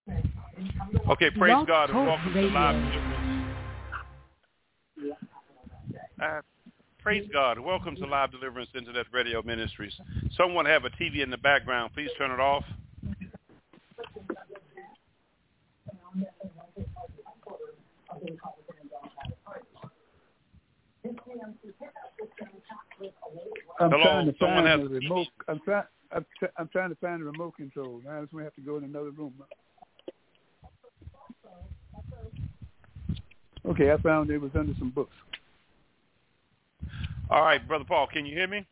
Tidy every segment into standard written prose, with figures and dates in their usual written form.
Okay, praise Blog God and Talk welcome Radio. to Live Deliverance. Praise God and welcome to Live Deliverance Internet Radio Ministries. Someone have a TV in the background. Please turn it off. I'm Hello, trying to someone find has the a remote. I'm trying to find the remote control. Now I just have to go in another room. Okay, I found it was under some books. All right, Brother Paul, can you hear me?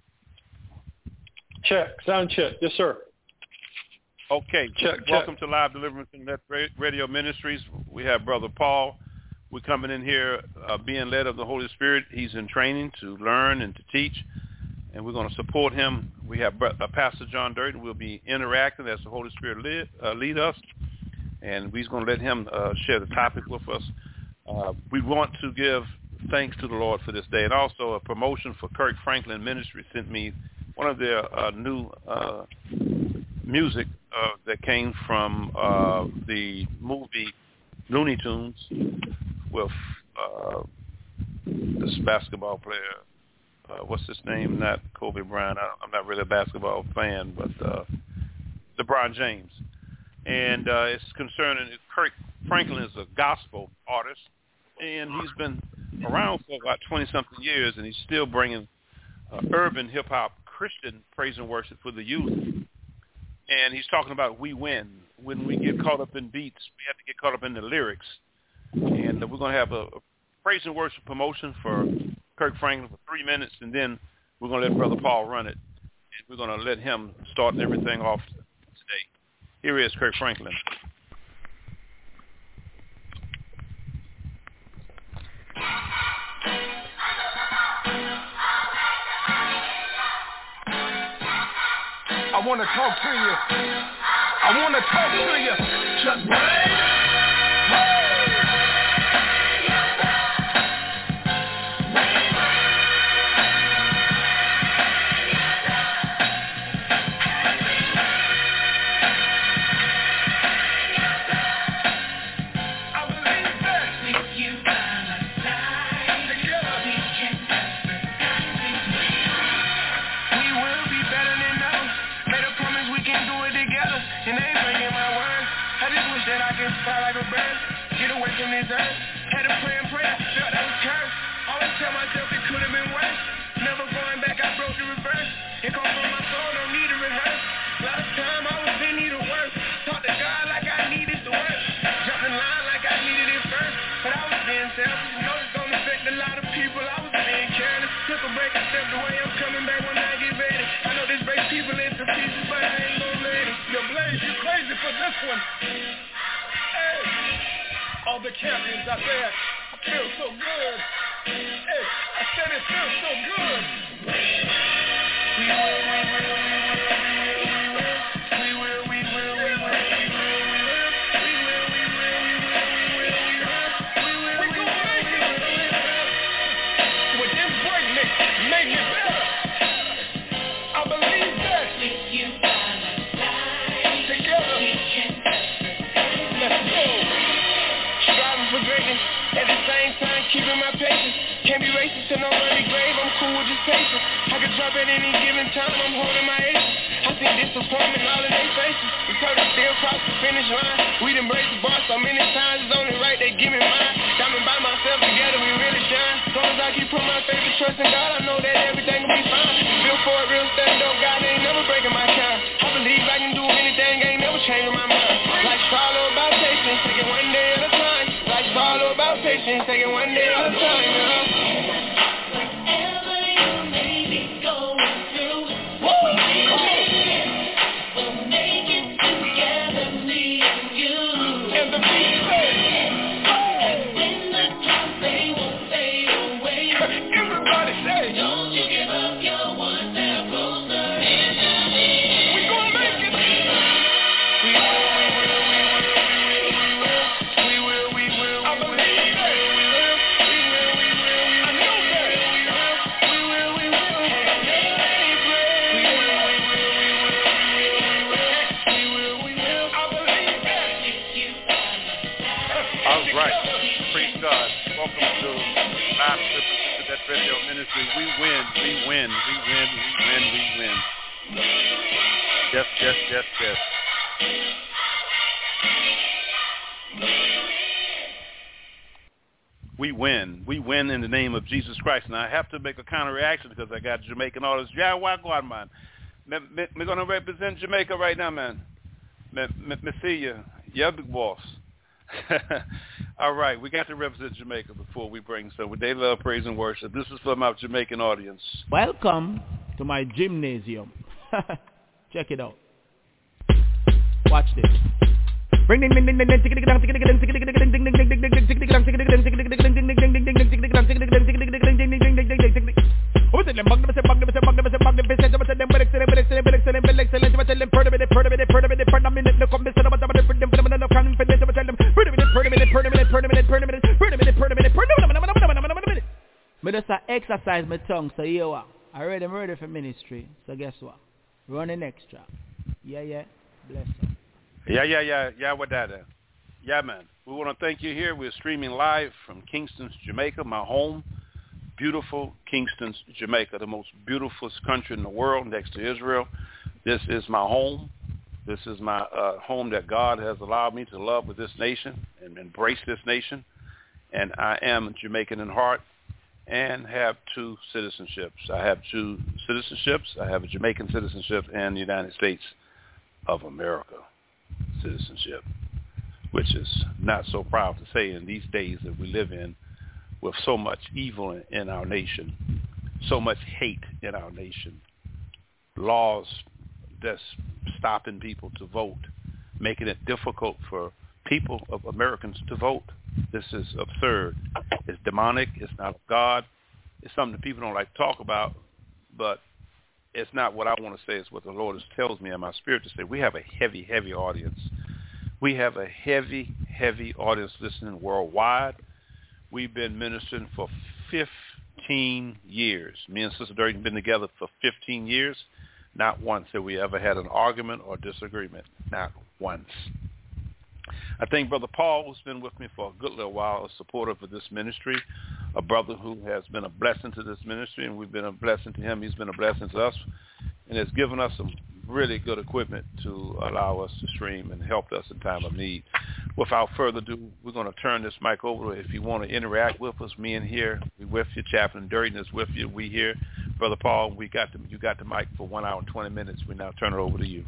Check. Sound check. Yes, sir. Okay. Check. Welcome to Live Deliverance Internet Radio Ministries. We have Brother Paul. We're coming in here being led of the Holy Spirit. He's in training to learn and to teach, and we're going to support him. We have Pastor John Durden. We'll be interacting as the Holy Spirit lead us, and we're going to let him share the topic with us. We want to give thanks to the Lord for this day, and also a promotion for Kirk Franklin Ministry sent me one of their new music that came from the movie Looney Tunes with this basketball player. What's his name? Not Kobe Bryant. I'm not really a basketball fan, but LeBron James. And it's concerning Kirk Franklin is a gospel artist, and he's been around for about 20-something years, and he's still bringing urban hip-hop Christian praise and worship for the youth. And he's talking about we win. When we get caught up in beats, we have to get caught up in the lyrics. And we're going to have a praise and worship promotion for Kirk Franklin for 3 minutes, and then we're going to let Brother Paul run it. And we're going to let him start everything off today. Here is Kirk Franklin. I want to talk to you. I want to talk to you. Just wait. Had to pray and pray, felt that was cursed. Always tell myself it could have been worse. Never going back, I broke the reverse. It comes from my soul, don't need to rehearse. Last time I was in need of work. Talk to God like I needed to work. Jumped in line like I needed it first. But I was being selfish, know it's gonna affect a lot of people. I was being careless. Took a break and stepped away, I'm coming back when I get ready. I know this breaks people into pieces, but I ain't gonna let it. Yo, Blaze, you crazy for this one. All the champions out there, I feel so good. Hey, I said it feels so good. With this breakneck, make it better. I believe that. Together, let's go. Striving for greatness, at the same time keeping my patience. Can't be racist to no early grave, I'm cool with just patience. I could drop at any given time, I'm holding my aces. I see disappointment all in their faces. The turtle still cross the finish line. We done break the bar so many times, it's only right they give me mine. Diamond by myself, together we really shine. As long as I keep putting my faith and trust in God, I know that everything will be fine. Built for it, real stand up, God ain't never breaking my kind. I believe I can do anything, ain't never changing my mind. Life's all about patience, take it one day at a time. Life's all about patience, take it one day at a time. Whatever you may be going through, we'll make it together, me and you. And the beat says, When the drums, they won't fade away. everybody say, Don't you give up, you're one step closer. we gonna make it. We will. I believe that. right. Praise God. Welcome to Live Clippers into that radio ministry. We win. Yes. We win. We win in the name of Jesus Christ. And I have to make a counter reaction because I got Jamaican artists. Yeah, why go on, man? We're going to represent Jamaica right now, man. Me see you. You're the boss. All right, we got to represent Jamaica before we bring some. They love praise and worship. This is for my Jamaican audience. Welcome to my gymnasium. Check it out. Watch this. Bring me just exercise my tongue, so you what? I'm ready for ministry. So guess what? Running extra. Yeah. Bless you. Yeah, what that is. Yeah, man. We want to thank you here. We're streaming live from Kingston, Jamaica, my home. Beautiful Kingston, Jamaica, the most beautiful country in the world next to Israel. This is my home. This is my home that God has allowed me to love with this nation and embrace this nation. And I am Jamaican in heart and have two citizenships. I have two citizenships. I have a Jamaican citizenship and the United States of America citizenship, which is not so proud to say in these days that we live in with so much evil in our nation, so much hate in our nation, laws that's stopping people to vote, making it difficult for people of Americans to vote. This is absurd. It's demonic. It's not of God. It's something that people don't like to talk about, but it's not what I want to say. It's what the Lord tells me in my spirit to say. We have a heavy, heavy audience. We have a heavy, heavy audience listening worldwide. We've been ministering for 15 years. Me and Sister Durden have been together for 15 years. Not once have we ever had an argument or disagreement. Not once. I think Brother Paul, who's been with me for a good little while, is supportive of this ministry, a brother who has been a blessing to this ministry, and we've been a blessing to him. He's been a blessing to us, and has given us some really good equipment to allow us to stream and helped us in time of need. Without further ado, we're going to turn this mic over. If you want to interact with us, me in here, we with you. Chaplain Durden is with you. We here. Brother Paul, you got the mic for 1 hour and 20 minutes. We now turn it over to you.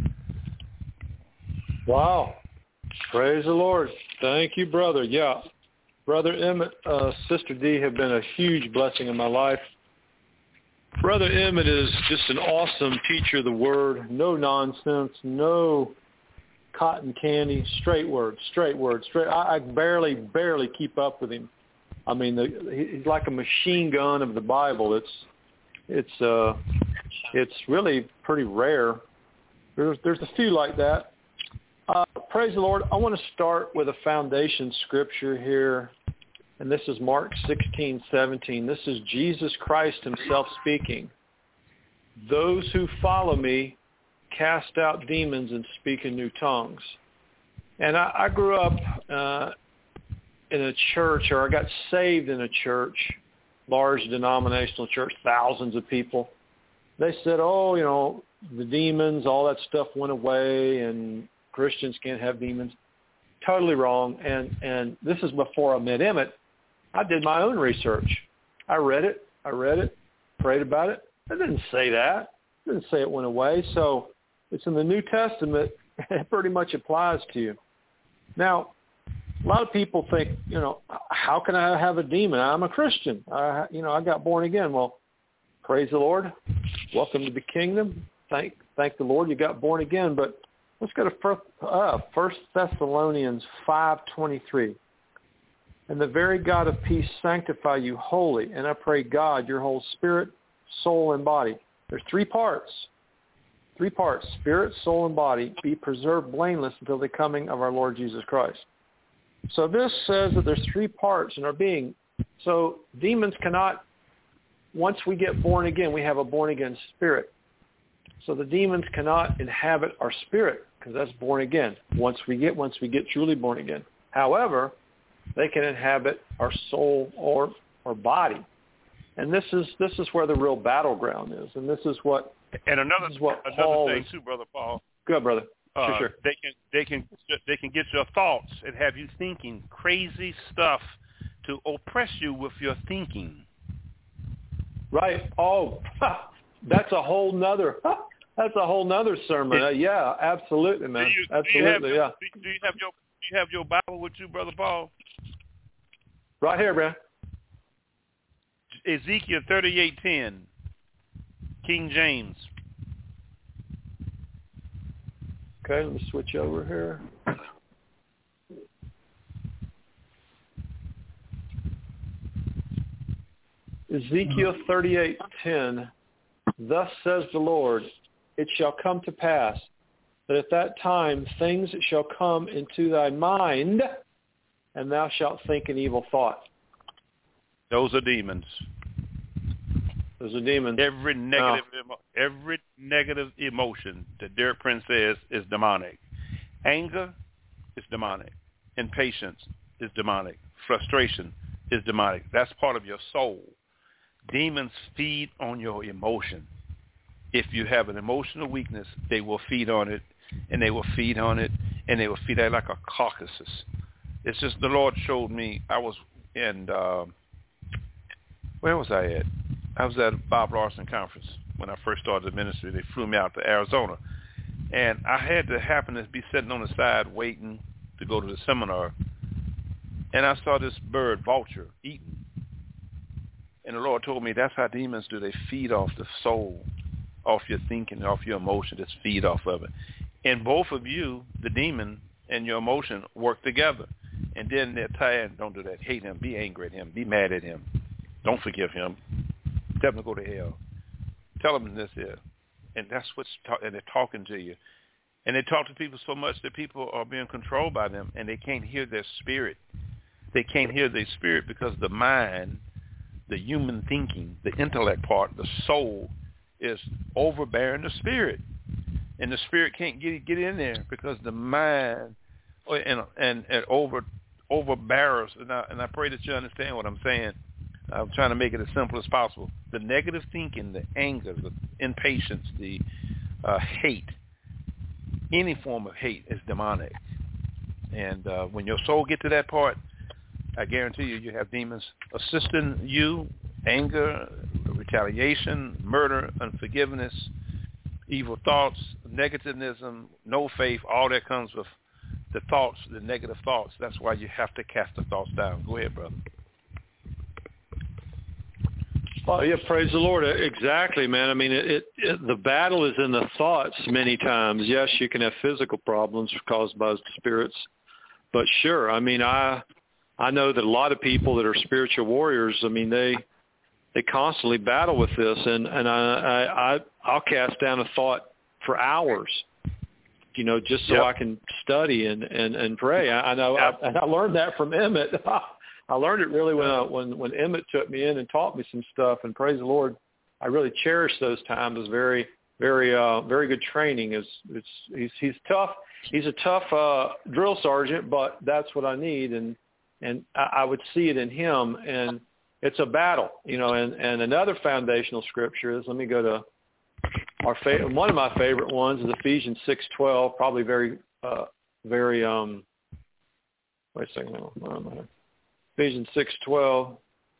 Wow. Praise the Lord. Thank you, brother. Yeah. Brother Emmett, Sister D have been a huge blessing in my life. Brother Emmett is just an awesome teacher of the word. No nonsense, no cotton candy, straight word. I barely keep up with him. I mean, he's like a machine gun of the Bible. It's really pretty rare. There's a few like that. Praise the Lord. I want to start with a foundation scripture here, and this is Mark 16:17. This is Jesus Christ himself speaking. Those who follow me cast out demons and speak in new tongues. And I grew up in a church, or I got saved in a church, large denominational church, thousands of people. They said, the demons, all that stuff went away, and Christians can't have demons. Totally wrong. And this is before I met Emmett. I did my own research. I read it, prayed about it. It didn't say that. It didn't say it went away. So it's in the New Testament. It pretty much applies to you. Now, a lot of people think, how can I have a demon? I'm a Christian. I got born again. Well, praise the Lord. Welcome to the kingdom. Thank the Lord you got born again. But let's go to 1 Thessalonians 5:23. And the very God of peace sanctify you wholly. And I pray God, your whole spirit, soul, and body. There's three parts. Spirit, soul, and body be preserved blameless until the coming of our Lord Jesus Christ. So this says that there's three parts in our being. So demons cannot, once we get born again, we have a born again spirit. So the demons cannot inhabit our spirit because that's born again once we get truly born again. However, they can inhabit our soul or body. And this is where the real battleground is. And this is what another thing too, Brother Paul. Go ahead, brother. Sure. They can get your thoughts and have you thinking crazy stuff to oppress you with your thinking. Right. Oh, that's a whole nother sermon. Yeah, absolutely, man. Absolutely, yeah. Do you have your Bible with you, Brother Paul? Right here, man. Ezekiel 38:10, King James. Okay, let me switch over here. Ezekiel 38:10, thus says the Lord, it shall come to pass that at that time things shall come into thy mind, and thou shalt think an evil thought. Those are demons. Those are demons. Every negative emotion that Derek Prince says is demonic. Anger is demonic. Impatience is demonic. Frustration is demonic. That's part of your soul. Demons feed on your emotion. If you have an emotional weakness, they will feed on it, and they will feed on it, and they will feed it like a Caucasus. It's just the Lord showed me. I was in, where was I at? I was at a Bob Larson conference when I first started the ministry. They flew me out to Arizona, and I had to happen to be sitting on the side waiting to go to the seminar, and I saw this bird, vulture, eating. And the Lord told me that's how demons do. They feed off the soul, off your thinking, off your emotion. Just feed off of it. And both of you, the demon and your emotion, work together. And then they're tired. Don't do that. Hate him. Be angry at him. Be mad at him. Don't forgive him. Tell him to go to hell. Tell him this here. And that's and they're talking to you. And they talk to people so much that people are being controlled by them, and they can't hear their spirit. They can't hear their spirit because the mind, the human thinking, the intellect part, the soul, is overbearing the spirit. And the spirit can't get in there because the mind and overbears. And I pray that you understand what I'm saying. I'm trying to make it as simple as possible. The negative thinking, the anger, the impatience, the hate, any form of hate is demonic. And when your soul gets to that part, I guarantee you have demons assisting you, anger, retaliation, murder, unforgiveness, evil thoughts, negativism, no faith. All that comes with the thoughts, the negative thoughts. That's why you have to cast the thoughts down. Go ahead, brother. Oh, yeah, praise the Lord. Exactly, man. I mean, the battle is in the thoughts many times. Yes, you can have physical problems caused by spirits, but sure. I mean, I know that a lot of people that are spiritual warriors, I mean, they constantly battle with this, and I'll cast down a thought for hours, just so I can study and pray. I know, and I learned that from Emmett. I learned it really when Emmett took me in and taught me some stuff, and praise the Lord, I really cherish those times. It was very, very, very good training. He's tough. He's a tough drill sergeant, but that's what I need, and I would see it in him, and it's a battle, and another foundational scripture is, let me go to one of my favorite ones is Ephesians 6:12, probably very, wait a second, Ephesians 6:12,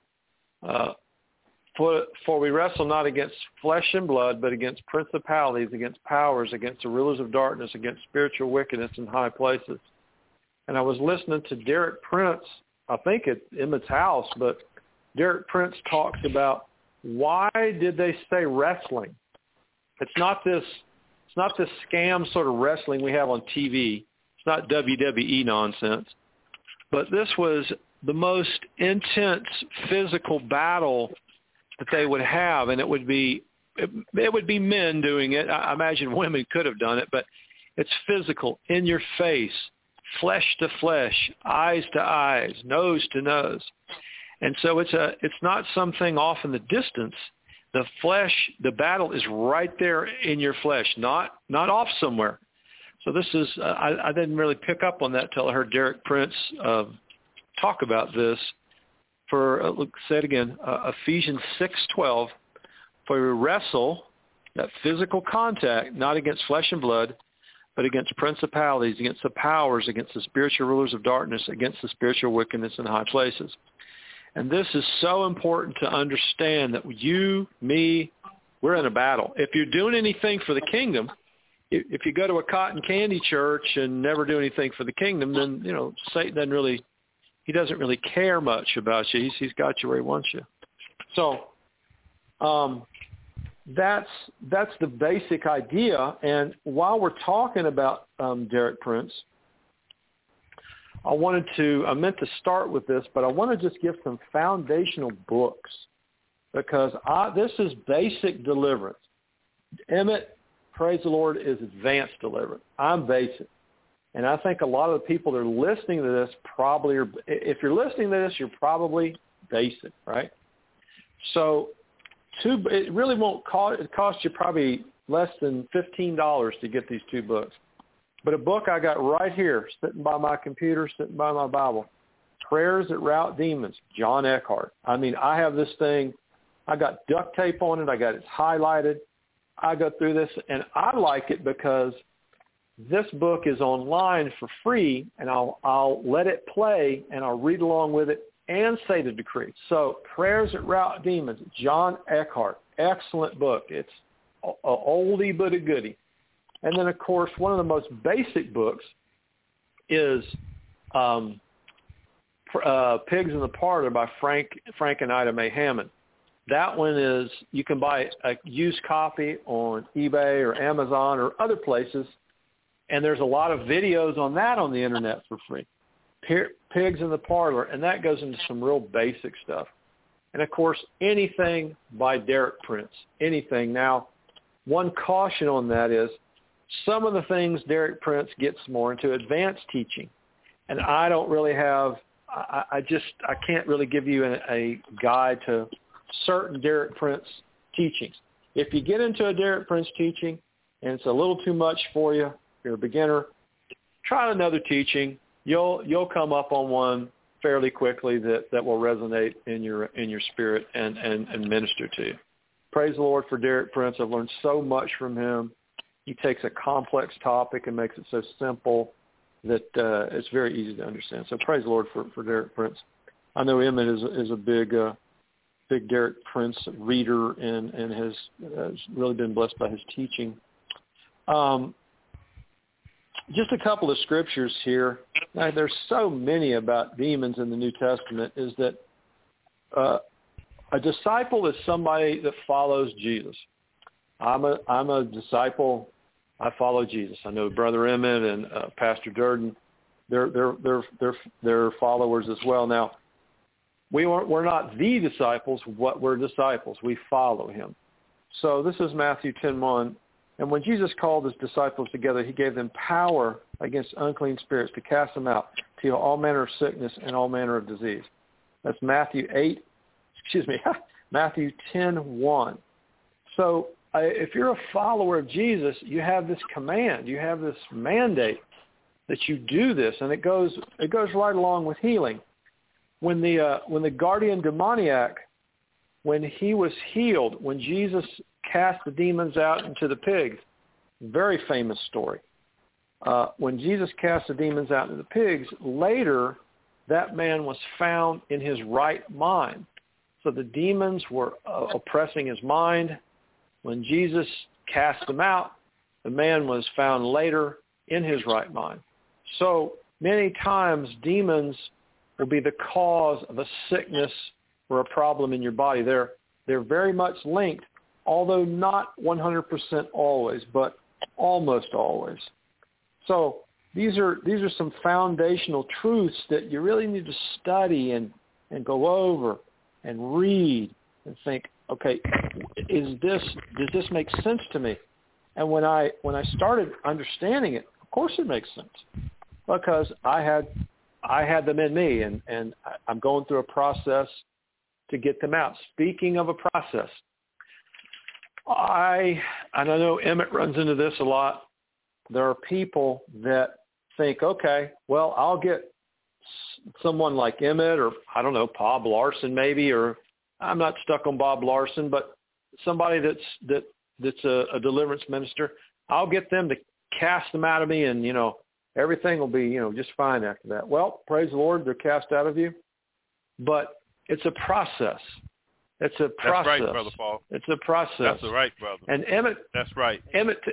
for we wrestle not against flesh and blood, but against principalities, against powers, against the rulers of darkness, against spiritual wickedness in high places. And I was listening to Derek Prince, I think at Emmett's house, but Derek Prince talks about why did they say wrestling? It's not this scam sort of wrestling we have on TV. It's not WWE nonsense. But this was the most intense physical battle that they would have, and it would be men doing it. I imagine women could have done it, but it's physical, in your face, flesh to flesh, eyes to eyes, nose to nose. And so it's not something off in the distance. The flesh, the battle is right there in your flesh, not off somewhere. So this is I didn't really pick up on that till I heard Derek Prince talk about this. Say it again, Ephesians 6:12. For we wrestle, that physical contact, not against flesh and blood, but against principalities, against the powers, against the spiritual rulers of darkness, against the spiritual wickedness in high places. And this is so important to understand that you, me, we're in a battle. If you're doing anything for the kingdom, if you go to a cotton candy church and never do anything for the kingdom, then, Satan doesn't really care much about you. He's got you where he wants you. So that's the basic idea. And while we're talking about Derek Prince, I meant to start with this, but I want to just give some foundational books because this is basic deliverance. Emmett, praise the Lord, is advanced deliverance. I'm basic. And I think a lot of the people that are listening to this probably are, if you're listening to this, you're probably basic, right? So it really won't cost, it costs you probably less than $15 to get these 2 books. But a book I got right here, sitting by my computer, sitting by my Bible, Prayers That Rout Demons, John Eckhart. I mean, I have this thing, I got duct tape on it, I got it highlighted. I go through this, and I like it because this book is online for free, and I'll let it play, and I'll read along with it and say the decree. So Prayers That Rout Demons, John Eckhart, excellent book. It's a oldie but a goodie. And then, of course, one of the most basic books is Pigs in the Parlor by Frank and Ida Mae Hammond. That one is, you can buy a used copy on eBay or Amazon or other places, and there's a lot of videos on that on the internet for free. Pigs in the Parlor, and that goes into some real basic stuff. And, of course, anything by Derek Prince, anything. Now, one caution on that is some of the things Derek Prince gets more into advanced teaching, and I don't really have, I can't really give you a guide to certain Derek Prince teachings. If you get into a Derek Prince teaching and it's a little too much for you, you're a beginner, try another teaching. You'll come up on one fairly quickly that will resonate in your spirit and minister to you. Praise the Lord for Derek Prince. I've learned so much from him. He takes a complex topic and makes it so simple that it's very easy to understand. So praise the Lord for Derek Prince. I know Emmett is a big Derek Prince reader and has really been blessed by his teaching. Just a couple of scriptures here. Now, there's so many about demons in the New Testament, is that a disciple is somebody that follows Jesus. I'm a disciple. I follow Jesus. I know Brother Emmett and Pastor Durden. They're followers as well. Now, we're not the disciples. We're disciples. We follow him. So this is Matthew 10:1. And when Jesus called his disciples together, he gave them power against unclean spirits to cast them out, to heal all manner of sickness and all manner of disease. That's Matthew 10:1. So if you're a follower of Jesus, you have this command, you have this mandate that you do this, and it goes right along with healing. When the guardian demoniac, when he was healed, when Jesus cast the demons out into the pigs, very famous story. When Jesus cast the demons out into the pigs, later that man was found in his right mind. So the demons were oppressing his mind. When Jesus cast them out, the man was found later in his right mind. So many times demons will be the cause of a sickness or a problem in your body. They're very much linked, although not 100% always, but almost always. So these are some foundational truths that you really need to study and go over and read and think, okay, does this make sense to me? And when I started understanding it, of course it makes sense, because I had them in me, and I'm going through a process to get them out. Speaking of a process, I know Emmett runs into this a lot. There are people that think, okay, well, I'll get someone like Emmett, or I don't know, Bob Larson maybe, or I'm not stuck on Bob Larson, but somebody that's a deliverance minister, I'll get them to cast them out of me, and everything will be just fine after that. Well, praise the Lord, they're cast out of you, but it's a process. It's a process. That's right, Brother Paul. It's a process. That's right, brother. And Emmett. That's right.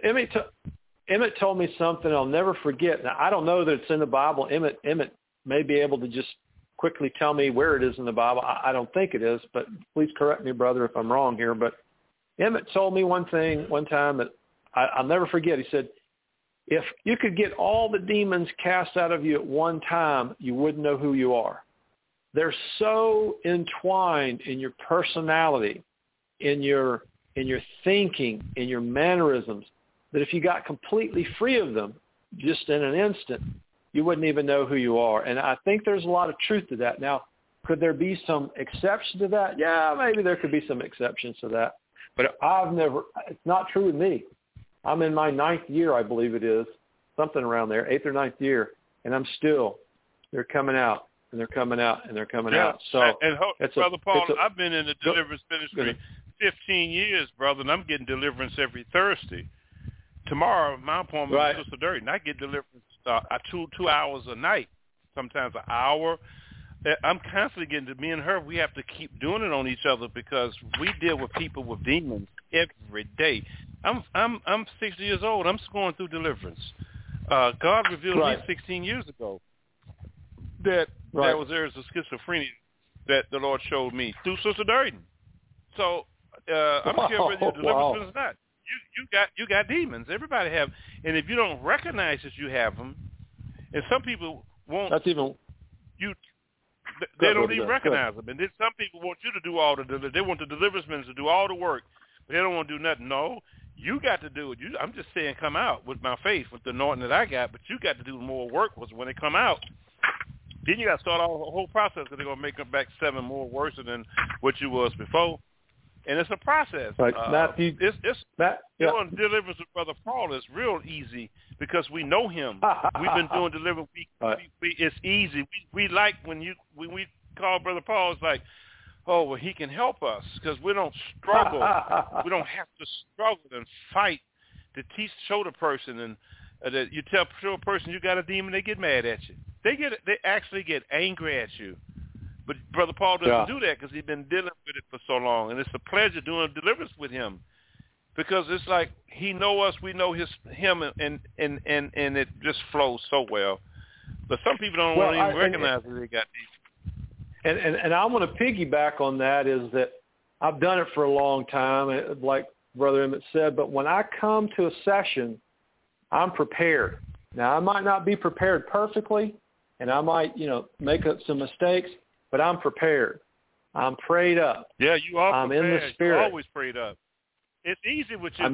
Emmett told me something I'll never forget. Now, I don't know that it's in the Bible. Emmett may be able to just quickly tell me where it is in the Bible. I don't think it is, but please correct me, brother, if I'm wrong here. But Emmett told me one time that I'll never forget. He said, if you could get all the demons cast out of you at one time, you wouldn't know who you are. They're so entwined in your personality, in your thinking, in your mannerisms, that if you got completely free of them just in an instant, you wouldn't even know who you are. And I think there's a lot of truth to that. Now, could there be some exception to that? Yeah, maybe there could be some exceptions to that. But it's not true with me. I'm in my 9th year, I believe it is, something around there, 8th or 9th year, and they're coming out. And they're coming out, and they're coming out. So, Brother Paul, I've been in the deliverance ministry 15 years, brother, and I'm getting deliverance every Thursday. Tomorrow, my appointment with Sister Durden, I get deliverance 2 hours a night, sometimes an hour. I'm constantly getting me and her. We have to keep doing it on each other because we deal with people with demons every day. I'm 60 years old. I'm going through deliverance. God revealed to me 16 years ago that there was a schizophrenia that the Lord showed me through Sister Durden. So I'm not sure whether you're deliverance or not. You got demons. Everybody have, and if you don't recognize that you have them, and some people won't. That's even they don't even recognize them. And then some people want you to do all they want the deliverance minister to do all the work, but they don't want to do nothing. No, you got to do it. I'm just saying, come out with my faith, with the anointing that I got, but you got to do more work. Was when they come out. Then you got to start all the whole process because they're going to make them back 7 more worse than what you was before. And it's a process. Right. Matthew, doing deliverance with Brother Paul is real easy because we know him. We've been doing deliverance. It's easy. We like when we call Brother Paul, it's like, oh, well, he can help us because we don't struggle. We don't have to struggle and fight to show the person. And that you show a person you got a demon, they get mad at you. They actually get angry at you. But Brother Paul doesn't do that because he's been dealing with it for so long. And it's a pleasure doing deliverance with him because it's like he know us, we know him, and it just flows so well. But some people don't even recognize that they got these. And I want to piggyback on that is that I've done it for a long time, like Brother Emmett said, but when I come to a session, I'm prepared. Now, I might not be prepared perfectly, and I might, make up some mistakes, but I'm prepared. I'm prayed up. Yeah, you are prepared. I'm in the Spirit. You're always prayed up. It's easy with you,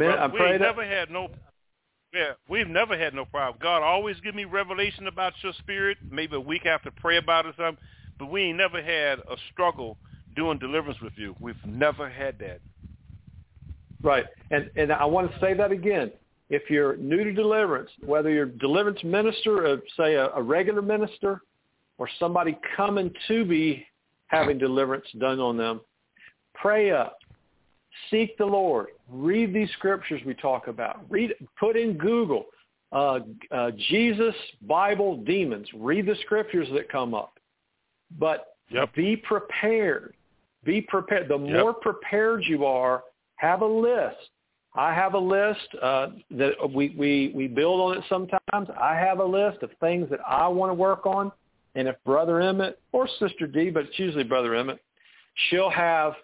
we've never had no problem. God always give me revelation about your spirit, maybe a week after pray about it or something, but we ain't never had a struggle doing deliverance with you. We've never had that. Right. And I want to say that again. If you're new to deliverance, whether you're a deliverance minister, or say a regular minister, or somebody coming to be having deliverance done on them, pray up, seek the Lord, read these scriptures we talk about, put in Google, Jesus, Bible, demons, read the scriptures that come up. But be prepared. Be prepared. The more prepared you are, have a list. I have a list that we build on it sometimes. I have a list of things that I want to work on. And if Brother Emmett or Sister D, but it's usually Brother Emmett, she'll have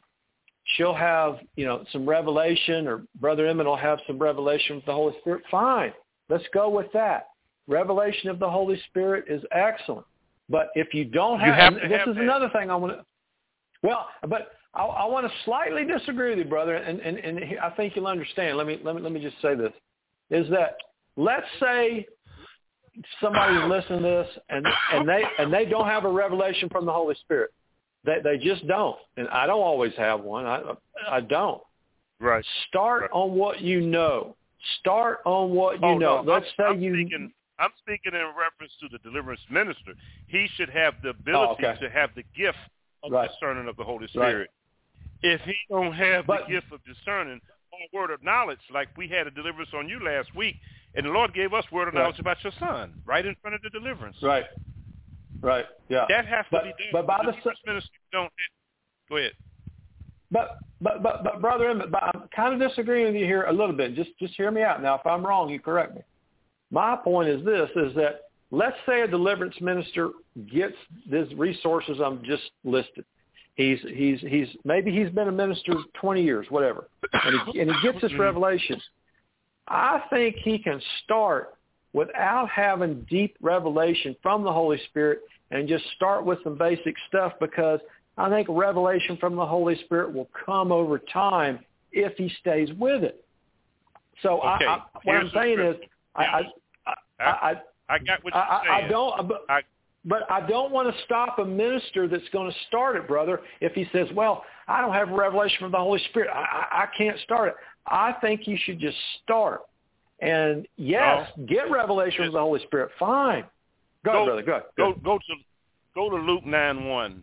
some revelation, or Brother Emmett will have some revelation with the Holy Spirit. Fine. Let's go with that. Revelation of the Holy Spirit is excellent. But if you don't have, this is another thing I want to, but I want to slightly disagree with you, brother, and I think you'll understand. Let me just say this, is that let's say somebody's listening to this and they don't have a revelation from the Holy Spirit. They just don't, and I don't always have one. I don't. Right. Start on what you know. Start on what you know. No, Let's say I'm speaking in reference to the deliverance minister. He should have the ability to have the gift of discerning of the Holy Spirit. Right. If he don't have the gift of discerning or word of knowledge, like we had a deliverance on you last week, and the Lord gave us word of knowledge about your son right in front of the deliverance. Right. Right. Yeah. That has to be done. But by the minister don't. Go ahead. But Brother Emmett, I'm kind of disagreeing with you here a little bit. Just hear me out. Now, if I'm wrong, you correct me. My point is this, is that let's say a deliverance minister gets these resources I'm just listed. He's maybe he's been a minister 20 years, whatever, and he gets this revelation. I think he can start without having deep revelation from the Holy Spirit and just start with some basic stuff, because I think revelation from the Holy Spirit will come over time if he stays with it. So what I'm saying is, I got what you're saying. But I don't want to stop a minister that's going to start it, brother, if he says, well, I don't have a revelation from the Holy Spirit. I can't start it. I think you should just start. And, yes, get revelation from the Holy Spirit. Fine. Go ahead, brother. Go. Go to Luke 9:1.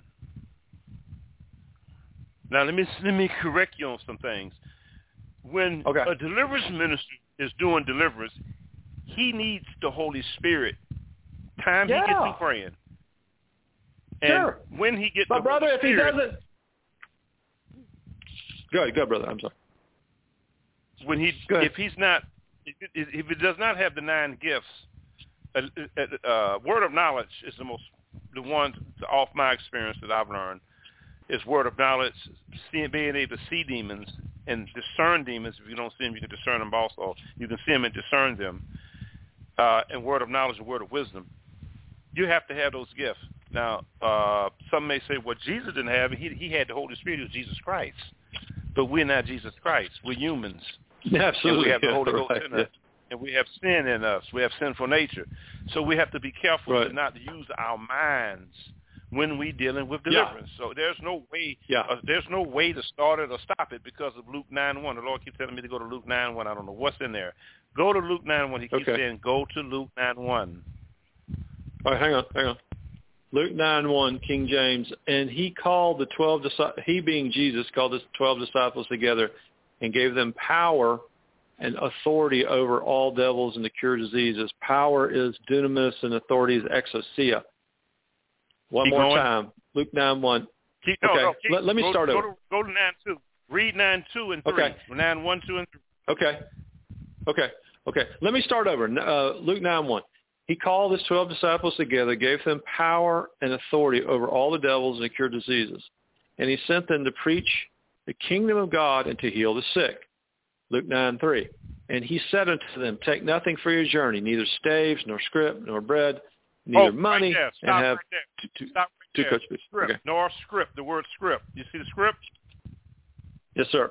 Now, let me correct you on some things. When a deliverance minister is doing deliverance, he needs the Holy Spirit. Time he gets through praying. And when he gets the brother, Holy Spirit, if he doesn't... Go ahead, brother. I'm sorry. If he does not have the 9 gifts, word of knowledge is the one, off my experience that I've learned, is word of knowledge, being able to see demons and discern demons. If you don't see them, you can discern them also. You can see them and discern them. And word of knowledge and word of wisdom. You have to have those gifts. Now, some may say, well, Jesus didn't have it. He had the Holy Spirit. He was Jesus Christ. But we're not Jesus Christ. We're humans. Absolutely. And we have the Holy Ghost in us. And we have sin in us. We have sinful nature. So we have to be careful to not use our minds when we're dealing with deliverance. So there's no way to start it or stop it because of Luke 9:1. The Lord keeps telling me to go to Luke 9:1. I don't know what's in there. Go to Luke 9:1. He keeps saying, go to Luke 9:1. All right, hang on. Luke 9:1, King James, and he called the 12 disciples, he being Jesus, called the 12 disciples together and gave them power and authority over all devils and to cure diseases. Power is dunamis and authority is exousia. One more time. Luke 9:1. Let me start over. Go to 9:2. Read 9:2 and 3. Okay. 9:1, 2, and 3. Okay. Let me start over. Luke 9:1. He called his 12 disciples together, gave them power and authority over all the devils and to cure diseases. And he sent them to preach the kingdom of God and to heal the sick. Luke 9:3. And he said unto them, take nothing for your journey, neither staves, nor scrip, nor bread, neither money, and have two coats. Script, nor script, the word script. You see the script? Yes, sir.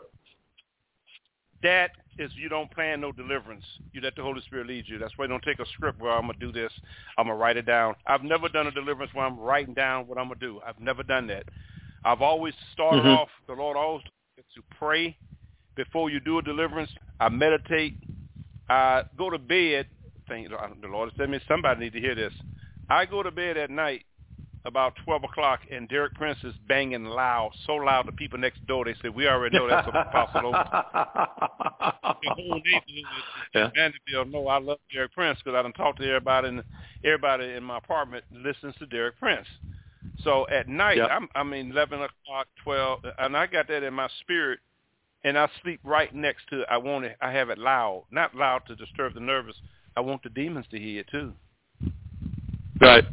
That is, you don't plan no deliverance. You let the Holy Spirit lead you. That's why you don't take a script where I'm going to do this. I'm going to write it down. I've never done a deliverance where I'm writing down what I'm going to do. I've never done that. I've always started off, the Lord always told me to pray before you do a deliverance. I meditate. I go to bed. The Lord said to me, somebody need to hear this. I go to bed at night about 12 o'clock, and Derek Prince is banging loud, so loud the people next door, they say, we already know that's Apostle Oates. The whole neighborhood in Vanderbilt know I love Derek Prince because I done talked to everybody in my apartment listens to Derek Prince. So at night, I'm 11 o'clock, 12, and I got that in my spirit, and I sleep right next to it. I have it loud, not loud to disturb the nervous. I want the demons to hear it too. Right.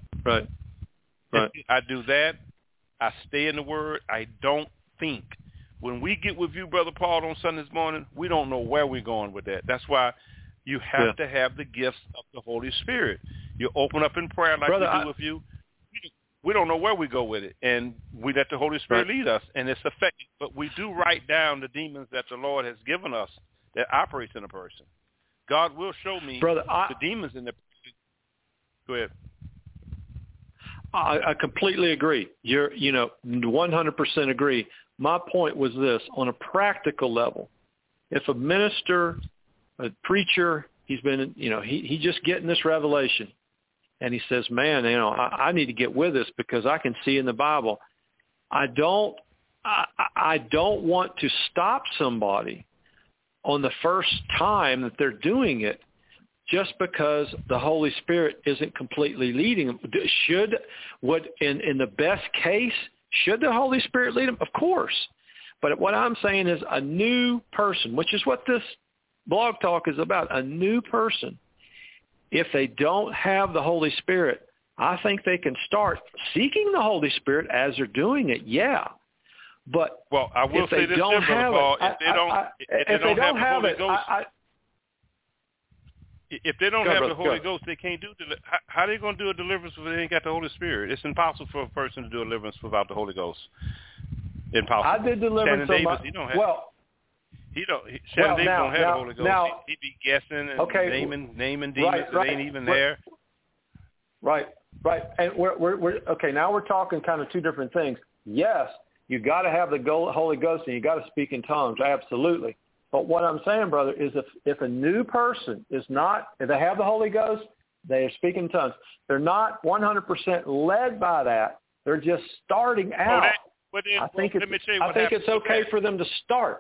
I do that. I stay in the Word. I don't think. When we get with you, Brother Paul, on Sundays morning, we don't know where we're going with that. That's why you have to have the gifts of the Holy Spirit. You open up in prayer like we do with you. We don't know where we go with it, and we let the Holy Spirit lead us, and it's effective. But we do write down the demons that the Lord has given us that operates in a person. God will show me the demons in the person. Go ahead. I completely agree. You're 100% agree. My point was this: on a practical level, if a minister, a preacher, He's been, he just getting this revelation. And he says, man, I need to get with this because I can see in the Bible. I don't want to stop somebody on the first time that they're doing it just because the Holy Spirit isn't completely leading them. In the best case, should the Holy Spirit lead them? Of course. But what I'm saying is a new person, which is what this blog talk is about, a new person. If they don't have the Holy Spirit, I think they can start seeking the Holy Spirit as they're doing it, yeah. But I will say this, Brother Paul, if they don't have the Holy Ghost, if they don't have the Holy Ghost, they can't do how are they going to do a deliverance if they ain't got the Holy Spirit? It's impossible for a person to do a deliverance without the Holy Ghost. Impossible. I did deliverance Shannon Davis, he don't have the Holy Ghost. He'd be guessing and naming demons that ain't even there. Right. And we're okay. Now we're talking kind of two different things. Yes, you got to have the Holy Ghost and you got to speak in tongues. Absolutely. But what I'm saying, brother, is if a new person is not, if they have the Holy Ghost, they are speaking in tongues. They're not 100% led by that. They're just starting out. I think it's okay for them to start.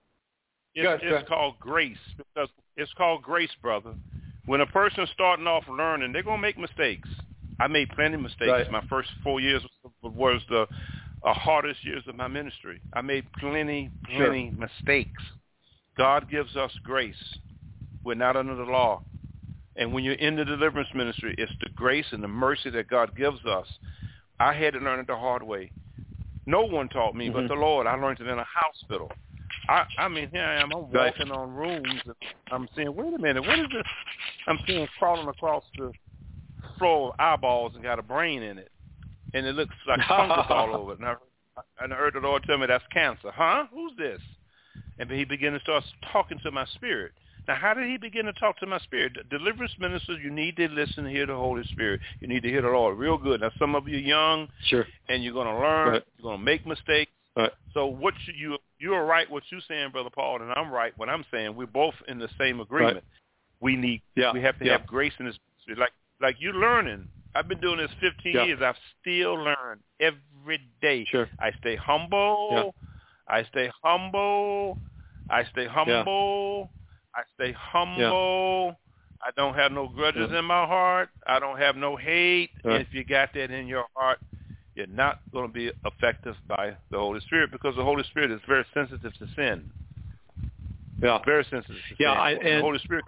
It's called grace. Because it's called grace, brother. When a person's starting off learning, they're going to make mistakes. I made plenty of mistakes. Right. My first 4 years was the hardest years of my ministry. I made plenty mistakes. God gives us grace. We're not under the law. And when you're in the deliverance ministry, it's the grace and the mercy that God gives us. I had to learn it the hard way. No one taught me but the Lord. I learned it in a hospital. I mean, here I am. I'm walking on rooms. And I'm saying, wait a minute. What is this? I'm seeing crawling across the floor of eyeballs and got a brain in it. And it looks like fungus all over it. And I heard the Lord tell me that's cancer. Huh? Who's this? And he began to start talking to my spirit. Now, how did he begin to talk to my spirit? Deliverance ministers, you need to listen to hear the Holy Spirit. You need to hear the Lord real good. Now, some of you are young, and you're going to learn. Right. You're going to make mistakes. Right. So you're right what you're saying, Brother Paul, and I'm right what I'm saying. We're both in the same agreement. Right. We have to have grace in this ministry. Like you're learning. I've been doing this 15 years. I've still learned every day. Sure. I stay humble. Yeah. I stay humble. I stay humble. I stay humble. I don't have no grudges in my heart. I don't have no hate. And if you got that in your heart, you're not going to be effective by the Holy Spirit because the Holy Spirit is very sensitive to sin. Yeah, very sensitive to sin. The Holy Spirit.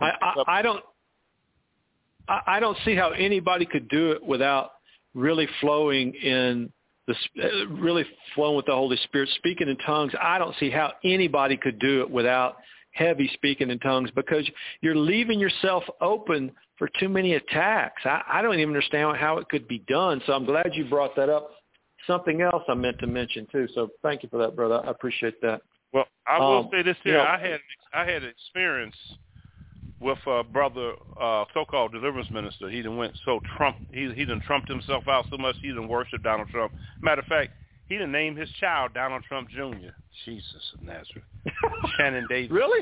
I don't see how anybody could do it without really flowing with the Holy Spirit, speaking in tongues. I don't see how anybody could do it without heavy speaking in tongues because you're leaving yourself open for too many attacks. I don't even understand how it could be done. So I'm glad you brought that up. Something else I meant to mention too. So thank you for that, brother. I appreciate that. Well, I will say this here. I had experience with a brother, so-called deliverance minister. He done went so Trump. He done trumped himself out so much. He done worshiped Donald Trump. Matter of fact, he done named his child Donald Trump Jr. Jesus of Nazareth. Shannon Davis. Really?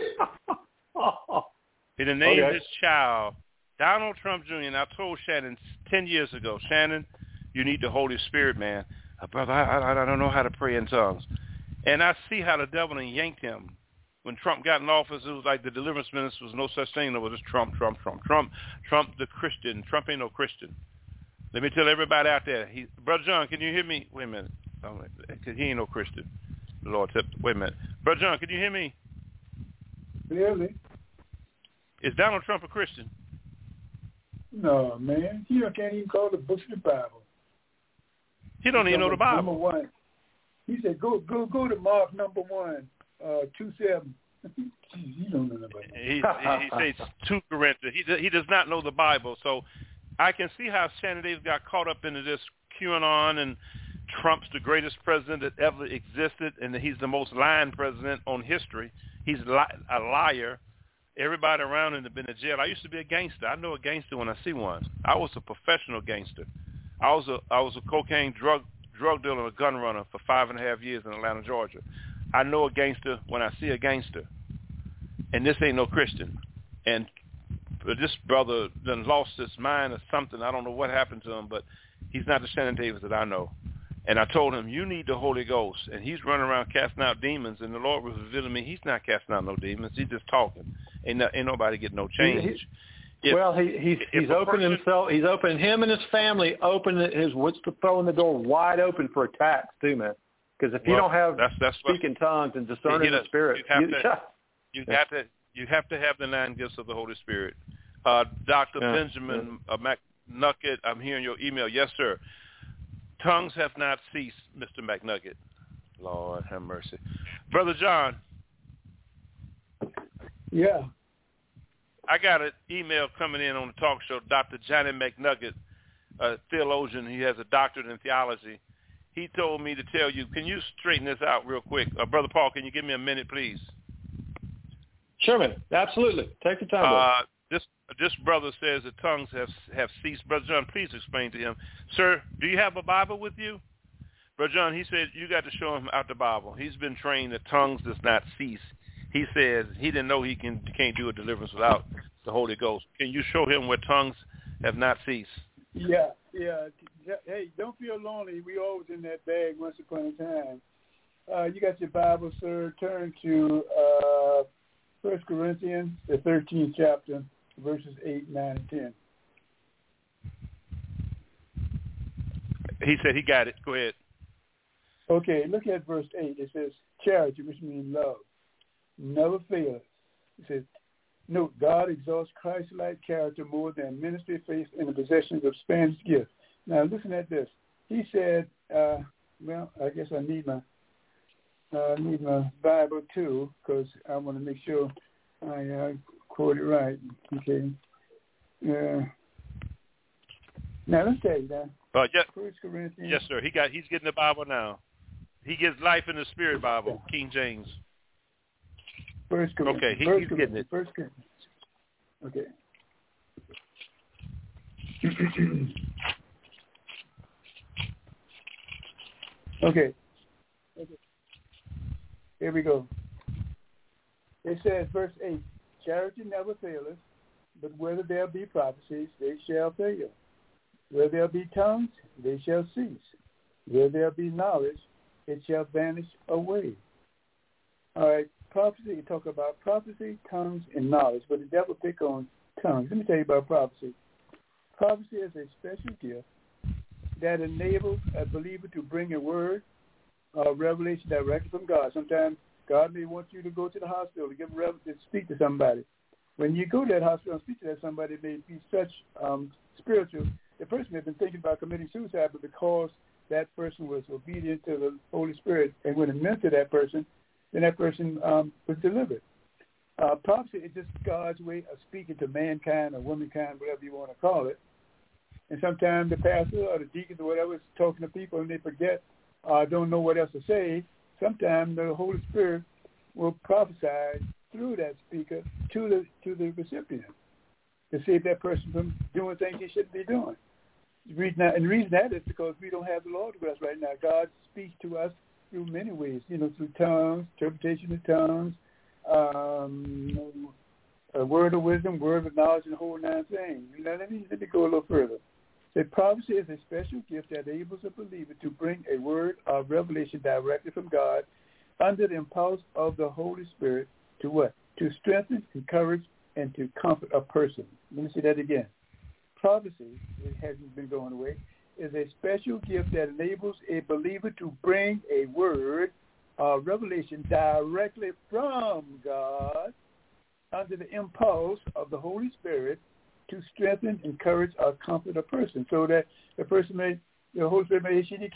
He done named his child Donald Trump Jr. And I told Shannon 10 years ago, Shannon, you need the Holy Spirit, man. Brother, I don't know how to pray in tongues. And I see how the devil done yanked him. When Trump got in office, it was like the deliverance minister was no such thing. There was just Trump the Christian. Trump ain't no Christian. Let me tell everybody out there. Brother John, can you hear me? Wait a minute. Because he ain't no Christian. The Lord said, wait a minute. Brother John, can you hear me? Really? Is Donald Trump a Christian? No, man. He can't even call the books of the Bible. He don't even know the Bible. Number 1. He said, go to Mark number 1, 2:7. He don't know the Bible. He says 2 Corinthians. He does not know the Bible. So I can see how Shannon Davis got caught up into this QAnon and Trump's the greatest president that ever existed, and that he's the most lying president on history. He's a liar. Everybody around him has been in jail. I used to be a gangster. I know a gangster when I see one. I was a professional gangster. I was a cocaine drug dealer and a gun runner for 5.5 years in Atlanta, Georgia. I know a gangster when I see a gangster. And this ain't no Christian. And this brother done lost his mind or something. I don't know what happened to him, but he's not the Shannon Davis that I know. And I told him, you need the Holy Ghost. And he's running around casting out demons, and the Lord was revealing me he's not casting out no demons. He's just talking. Ain't nobody getting no change. He's opened himself. He's opened him and his family. Throwing the door wide open for attacks too, man. Because if you don't have speaking tongues and discerning the spirit, you have to have the 9 gifts of the Holy Spirit. Dr. Benjamin McNugget, I'm hearing your email. Yes, sir. Tongues have not ceased, Mr. McNugget. Lord have mercy. Brother John. Yeah. I got an email coming in on the talk show. Dr. Johnny McNugget, a theologian. He has a doctorate in theology. He told me to tell you, can you straighten this out real quick? Brother Paul, can you give me a minute, please? Sure, man. Absolutely. Take your time. This brother says the tongues have ceased. Brother John, please explain to him. Sir, do you have a Bible with you? Brother John, he said you got to show him out the Bible. He's been trained that tongues does not cease. He says he didn't know he can't do a deliverance without the Holy Ghost. Can you show him where tongues have not ceased? Yeah. Hey, don't feel lonely. We always in that bag once upon a time. You got your Bible, sir. Turn to 1 Corinthians, the 13th chapter, verses 8, 9, and 10. He said he got it. Go ahead. Okay, look at verse 8. It says, charity, which means love, never fails. It says, note, God exalts Christ-like character more than ministry, faith, and the possessions of Spanish gifts. Now, listen at this. He said, well, I guess I need my Bible, too, because I want to make sure I quote it right. Okay. Now, let's say that. First Corinthians. Yes, sir. He's getting the Bible now. He gets Life in the Spirit Bible, King James. First Corinthians. Okay, he's getting it. First Corinthians. Okay. Okay. Here we go. It says, verse 8, charity never faileth, but whether there be prophecies, they shall fail. Where there be tongues, they shall cease. Where there be knowledge, it shall vanish away. All right, prophecy, you talk about prophecy, tongues, and knowledge, but the devil pick on tongues. Let me tell you about prophecy. Prophecy is a special gift that enables a believer to bring a word of revelation directly from God. Sometimes God may want you to go to the hospital to speak to somebody. When you go to that hospital and speak to that somebody, it may be such spiritual. The person may have been thinking about committing suicide, but because that person was obedient to the Holy Spirit and when it meant to that person, then that person was delivered. Prophecy is just God's way of speaking to mankind or womankind, whatever you want to call it. And sometimes the pastor or the deacon or whatever is talking to people and they forget, don't know what else to say. Sometimes the Holy Spirit will prophesy through that speaker to the recipient to save that person from doing things he shouldn't be doing. The reason that is because we don't have the Lord with us right now. God speaks to us through many ways, through tongues, interpretation of tongues, a word of wisdom, word of knowledge, and the whole 9 things. Now, let me go a little further. The prophecy is a special gift that enables a believer to bring a word of revelation directly from God under the impulse of the Holy Spirit to what? To strengthen, encourage, and to comfort a person. Let me say that again. Prophecy, it hasn't been going away, is a special gift that enables a believer to bring a word of revelation directly from God under the impulse of the Holy Spirit to strengthen, encourage, or comfort a person, so that the person may, the Holy Spirit may speak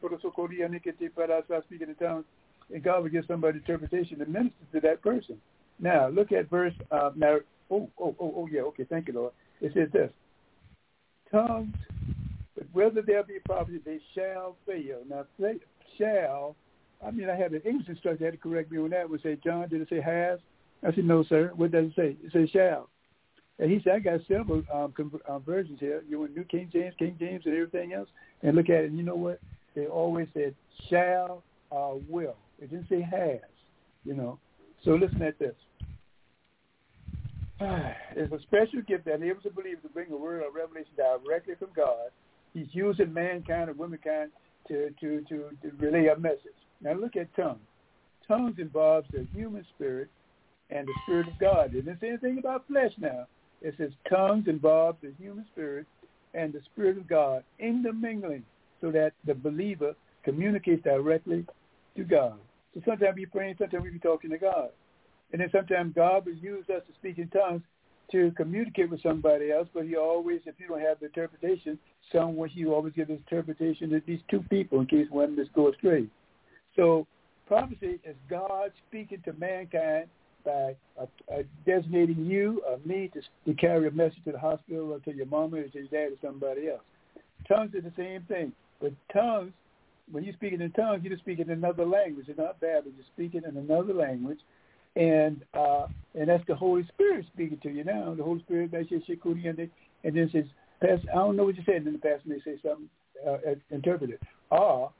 in tongues, and God will give somebody interpretation and minister to that person. Now, look at verse, thank you, Lord. It says this, tongues, but whether there be prophecy, they shall fail. Now, they shall, I had an English instructor had to correct me on that, would say, John, did it say has? I said, no, sir. What does it say? It says shall. And he said, I got several versions here. You want New King James, and everything else. And look at it, and you know what? They always said shall or will. It didn't say has, So listen at this. It's a special gift that enables a believer to bring a word or revelation directly from God. He's using mankind and womankind to relay a message. Now look at tongues. Tongues involves the human spirit and the Spirit of God. It doesn't say anything about flesh now. It says tongues involve the human spirit and the Spirit of God in the mingling so that the believer communicates directly to God. So sometimes we pray, sometimes we be talking to God. And then sometimes God will use us to speak in tongues to communicate with somebody else, but he always, if you don't have the interpretation, you always give this interpretation to these two people in case one just goes astray. So prophecy is God speaking to mankind by designating you or me to carry a message to the hospital or to your mama or to your dad or somebody else. Tongues are the same thing. But tongues, when you're speaking in tongues, you're speaking in another language. It's not Babel. You're speaking in another language. And that's the Holy Spirit speaking to you now. The Holy Spirit, and then it says, I don't know what you said, and then the pastor may say something, interpret it. Or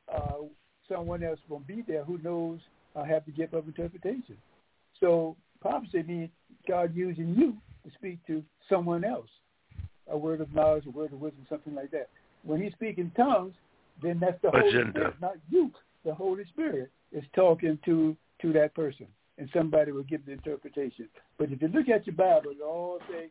someone else will be there who knows have the gift of interpretation. So prophecy means God using you to speak to someone else, a word of knowledge, a word of wisdom, something like that. When he's speaking tongues, then that's the Holy Spirit, not you. The Holy Spirit is talking to that person, and somebody will give the interpretation. But if you look at your Bible, it all say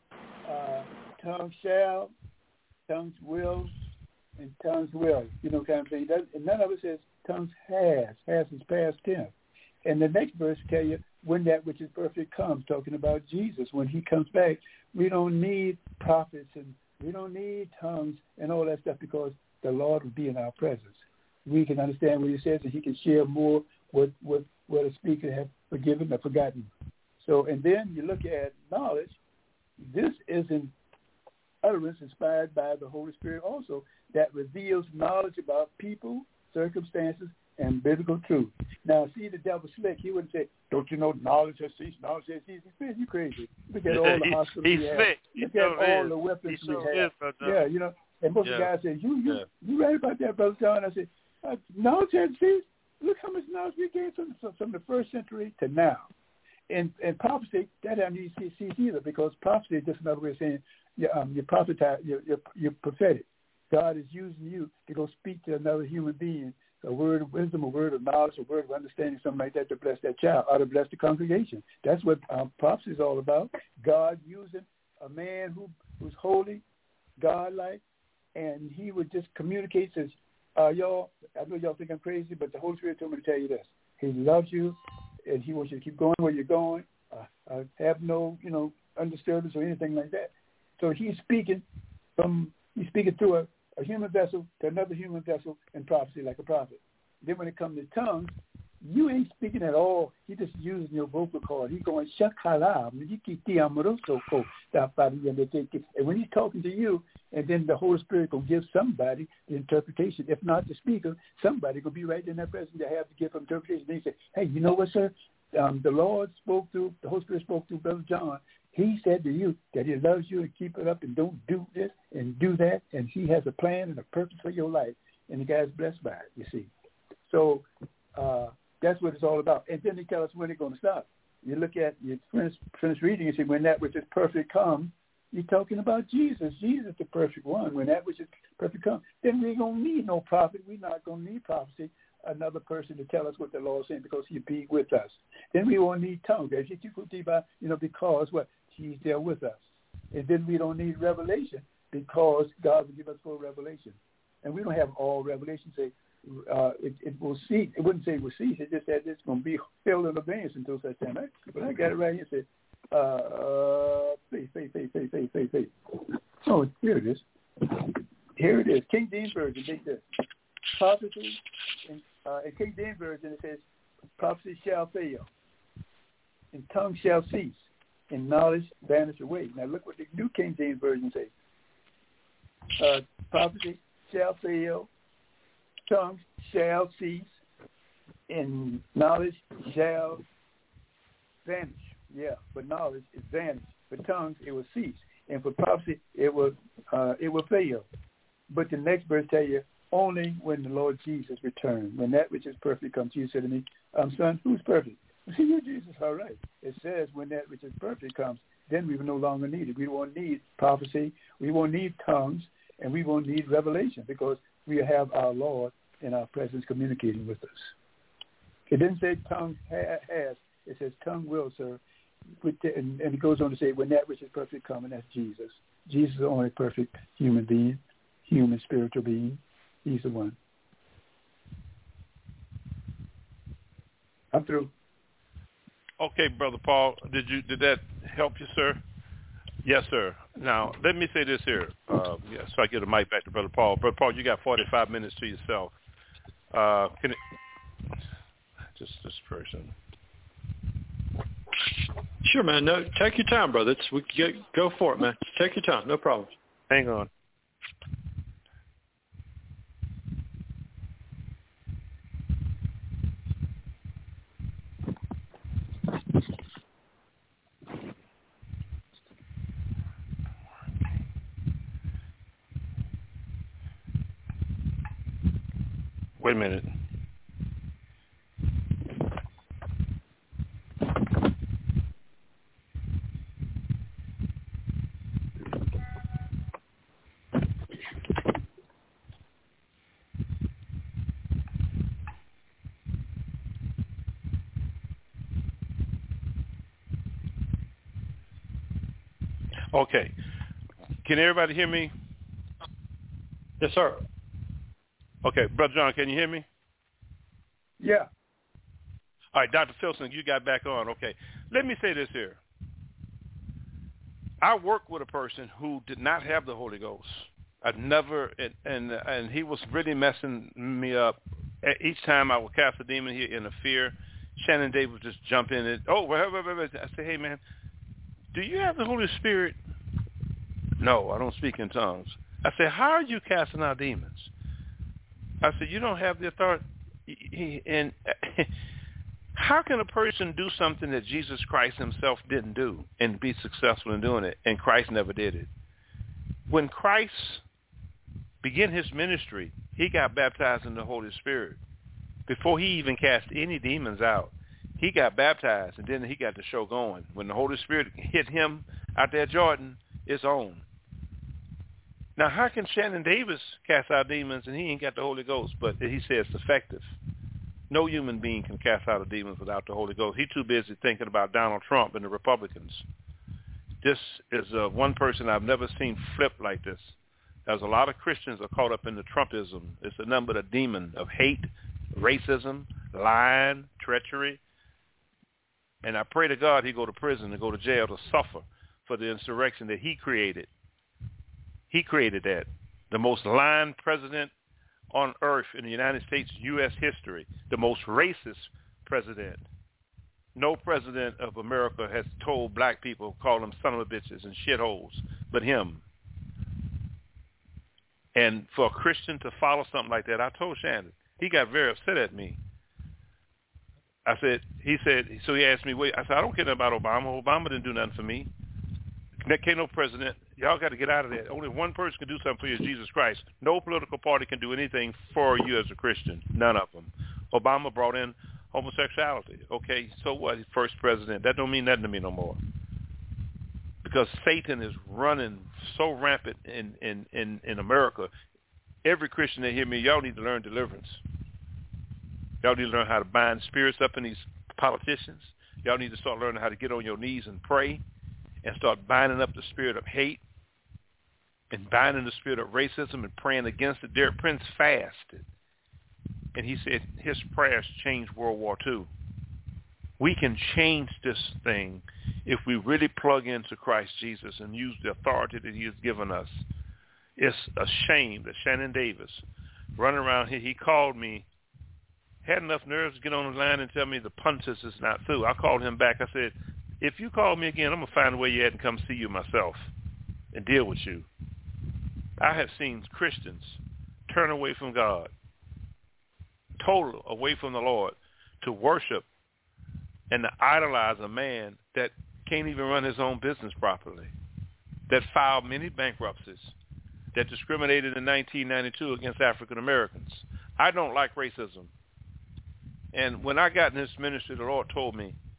tongues shall, tongues will, and tongues will. You know, kind of thing. And none of it says tongues has. Has is past tense. And the next verse tell you when that which is perfect comes, talking about Jesus. When he comes back, we don't need prophets and we don't need tongues and all that stuff because the Lord will be in our presence. We can understand what he says and he can share more what a speaker has forgiven or forgotten. So, and then you look at knowledge. This is an utterance inspired by the Holy Spirit also that reveals knowledge about people, circumstances, and biblical truth. Now, see, the devil slick. He wouldn't say, don't you know knowledge has ceased, knowledge has ceased. He's you crazy. Look at all the hospitals we have. Look at all the weapons we have. Yeah, you know, and most of the guys say, you right about that, Brother John. I said, knowledge has ceased. Look how much knowledge we gained from the first century to now. And prophecy, that doesn't need to cease either because prophecy is just another way of saying you're prophetic. God is using you to go speak to another human being, a word of wisdom, a word of knowledge, a word of understanding, something like that to bless that child or to bless the congregation. That's what prophecy is all about. God using a man who's holy, godlike, and he would just communicate, says, y'all, I know y'all think I'm crazy, but the Holy Spirit told me to tell you this. He loves you, and he wants you to keep going where you're going. Have no, undisturbance or anything like that. So he's speaking through a human vessel to another human vessel in prophecy like a prophet. Then when it comes to tongues, you ain't speaking at all. You're just using your vocal cord. He's going, shakala, and when he's talking to you, and then the Holy Spirit will give somebody the interpretation. If not the speaker, somebody will be right in that presence to have to give interpretation. They say, hey, you know what, sir? The Holy Spirit spoke through Brother John. He said to you that he loves you and keep it up and don't do this and do that, and he has a plan and a purpose for your life, and the guy's blessed by it, you see. So that's what it's all about. And then they tell us when it's going to stop. You look at, you finish reading and say, when that which is perfect comes, you're talking about Jesus. Jesus, the perfect one. When that which is perfect comes, then we ain't going to need no prophet. We're not going to need prophecy, another person to tell us what the Lord is saying because he'll be with us. Then we won't need tongues. Because what? He's there with us. And then we don't need revelation because God will give us full revelation. And we don't have all revelation. Say it will cease. It wouldn't say it will cease. It just said it's going to be filled in advance until such time. Right? But I got it right here. It said, faith. Oh, here it is. Here it is. King James Version. Take this. Prophecy. In King James Version, it says, prophecy shall fail, and tongue shall cease, and knowledge vanish away. Now look what the New King James Version says. Prophecy shall fail, tongues shall cease, and knowledge shall vanish. Yeah, but knowledge is vanished. For tongues, it will cease. And for prophecy, it will fail. But the next verse tell you, only when the Lord Jesus returns, when that which is perfect comes. Jesus said to me, son, who's perfect? You're Jesus, all right. It says when that which is perfect comes, then we will no longer need it. We won't need prophecy. We won't need tongues, and we won't need revelation because we have our Lord in our presence communicating with us. It didn't say tongue has. It says tongue will serve. And it goes on to say, when that which is perfect come, and that's Jesus. Jesus is the only perfect human being, human spiritual being. He's the one. I'm through. Okay, Brother Paul, did that help you, sir? Yes, sir. Now, let me say this here. So I get the mic back to Brother Paul. Brother Paul, you got 45 minutes to yourself. Just this person. Sure, man. No, take your time, brother. Go for it, man. Take your time. No problem. Hang on. Wait a minute. Okay. Can everybody hear me? Yes, sir. Okay. Brother John, can you hear me? Yeah. All right, Dr. Filson, you got back on. Okay. Let me say this here. I worked with a person who did not have the Holy Ghost. I'd never, and he was really messing me up. Each time I would cast a demon, he'd interfere. Shannon Davis would just jump in and, I say, hey, man, do you have the Holy Spirit? No, I don't speak in tongues. I said, how are you casting out demons? I said, you don't have the authority. And how can a person do something that Jesus Christ himself didn't do and be successful in doing it, and Christ never did it? When Christ began his ministry, he got baptized in the Holy Spirit. Before he even cast any demons out, he got baptized, and then he got the show going. When the Holy Spirit hit him out there at Jordan, it's on. Now, how can Shannon Davis cast out demons and he ain't got the Holy Ghost? But he says it's effective. No human being can cast out a demon without the Holy Ghost. He's too busy thinking about Donald Trump and the Republicans. This is one person I've never seen flip like this. There's a lot of Christians are caught up in the Trumpism. It's a number of demon of hate, racism, lying, treachery. And I pray to God he go to prison and go to jail to suffer for the insurrection that he created. He created that. The most lying president on earth in the United States, U.S. history. The most racist president. No president of America has told black people, call them son of a bitches and shitholes, but him. And for a Christian to follow something like that, I told Shannon, he got very upset at me. He asked me, wait, I said, I don't care about Obama. Obama didn't do nothing for me. There can't no president. Y'all got to get out of that. Only one person can do something for you is Jesus Christ. No political party can do anything for you as a Christian. None of them. Obama brought in homosexuality. Okay, so what? He's first president. That don't mean nothing to me no more. Because Satan is running so rampant in America. Every Christian that hear me, y'all need to learn deliverance. Y'all need to learn how to bind spirits up in these politicians. Y'all need to start learning how to get on your knees and pray and start binding up the spirit of hate and binding the spirit of racism and praying against it. Derek Prince fasted, and he said his prayers changed World War II. We can change this thing if we really plug into Christ Jesus and use the authority that he has given us. It's a shame that Shannon Davis running around here, he called me, had enough nerves to get on the line and tell me the Pontus is not through. I called him back. I said, if you call me again, I'm going to find where you're at and come see you myself and deal with you. I have seen Christians turn away from God, total away from the Lord, to worship and to idolize a man that can't even run his own business properly, that filed many bankruptcies, that discriminated in 1992 against African Americans. I don't like racism. And when I got in this ministry, the Lord told me,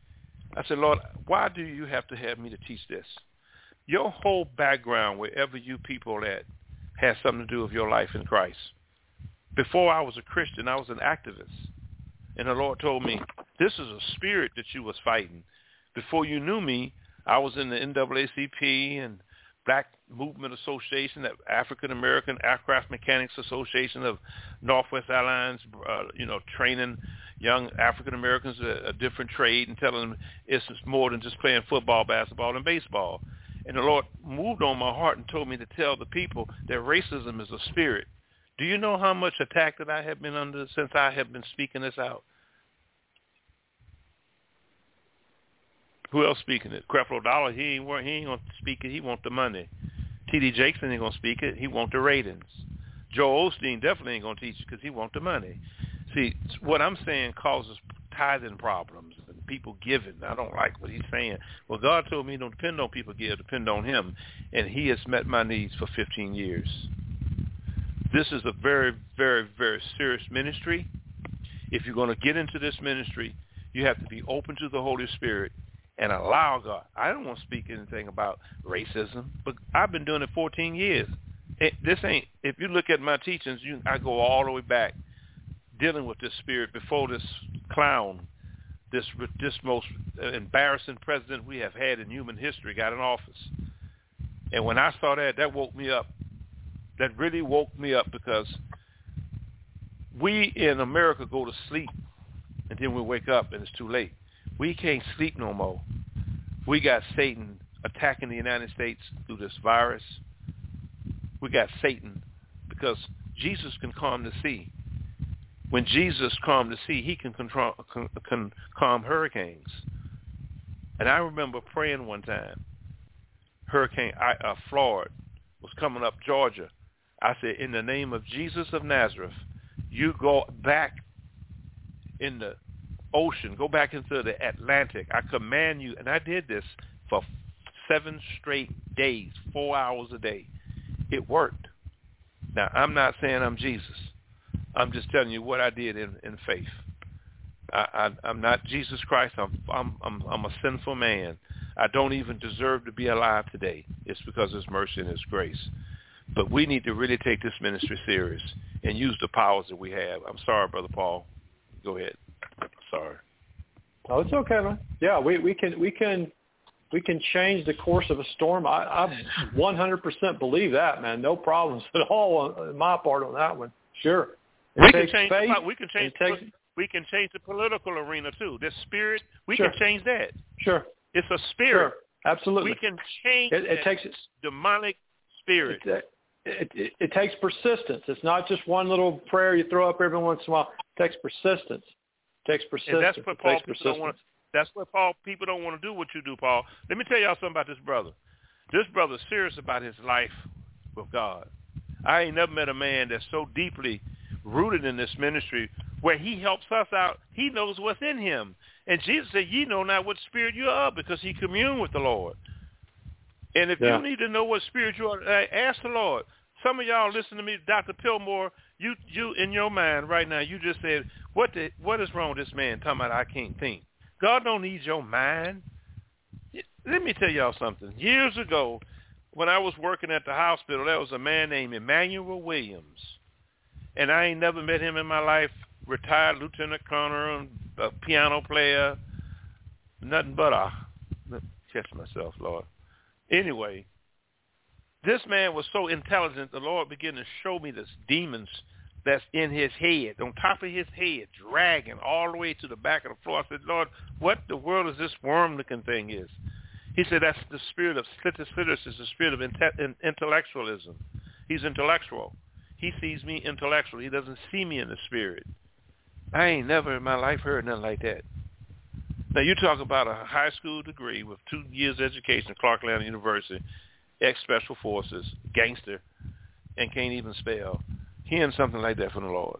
I said, Lord, why do you have to have me to teach this? Your whole background, wherever you people are at, has something to do with your life in Christ. Before I was a Christian, I was an activist. And the Lord told me, this is a spirit that you was fighting. Before you knew me, I was in the NAACP and Black Movement Association, the African American Aircraft Mechanics Association of Northwest Airlines, training young African Americans a different trade and telling them it's more than just playing football, basketball, and baseball. And the Lord moved on my heart and told me to tell the people that racism is a spirit. Do you know how much attack that I have been under since I have been speaking this out? Who else speaking it? Creflo Dollar, he ain't going to speak it. He want the money. T.D. Jackson ain't going to speak it. He want the ratings. Joel Osteen definitely ain't going to teach it because he want the money. See, what I'm saying causes tithing problems and people giving. I don't like what he's saying. Well, God told me don't depend on people give, depend on him. And he has met my needs for 15 years. This is a very, very, very serious ministry. If you're going to get into this ministry, you have to be open to the Holy Spirit and allow God. I don't want to speak anything about racism, but I've been doing it 14 years. If you look at my teachings, I go all the way back dealing with this spirit before this clown, this most embarrassing president we have had in human history got in office. And when I saw that woke me up. That really woke me up because we in America go to sleep and then we wake up and it's too late. We can't sleep no more. We got Satan attacking the United States through this virus. We got Satan because Jesus can calm the sea. When Jesus calmed the sea, he can calm hurricanes. And I remember praying one time, Hurricane Floyd was coming up Georgia. I said, in the name of Jesus of Nazareth, you go back in the ocean, go back into the Atlantic. I command you, and I did this for 7 straight days, 4 hours a day. It worked. Now, I'm not saying I'm Jesus. I'm just telling you what I did in faith. I'm not Jesus Christ. I'm a sinful man. I don't even deserve to be alive today. It's because of his mercy and his grace. But we need to really take this ministry serious and use the powers that we have. I'm sorry, Brother Paul. Go ahead. Sorry. Oh, it's okay, man. Yeah, we can change the course of a storm. I 100% believe that, man. No problems at all on my part on that one. Sure. We can change the political arena too. This spirit, we can change that. Sure. It's a spirit. Sure. Absolutely. We can change that demonic spirit. It takes persistence. It's not just one little prayer you throw up every once in a while. It takes persistence. And that's what people don't want to do what you do, Paul. Let me tell y'all something about this brother. This brother's serious about his life with God. I ain't never met a man that's so deeply rooted in this ministry where he helps us out. He knows what's in him. And Jesus said, ye know not what spirit you are, because he communed with the Lord. And if you need to know what spirit you are, ask the Lord. Some of y'all listen to me, Dr. Pillmore, you in your mind right now, you just said, what is wrong with this man talking about I can't think? God don't need your mind. Let me tell y'all something. Years ago, when I was working at the hospital, there was a man named Emmanuel Williams. And I ain't never met him in my life, retired lieutenant colonel, a piano player, nothing but catch myself, Lord. Anyway, this man was so intelligent, the Lord began to show me this demons that's in his head, on top of his head, dragging all the way to the back of the floor. I said, Lord, what the world is this worm-looking thing is? He said, that's the spirit of Slittus, is the spirit of intellectualism. He's intellectual. He sees me intellectual. He doesn't see me in the spirit. I ain't never in my life heard nothing like that. Now, you talk about a high school degree with 2 years education at Clark Atlanta University, ex-special forces, gangster, and can't even spell. Hearing something like that from the Lord.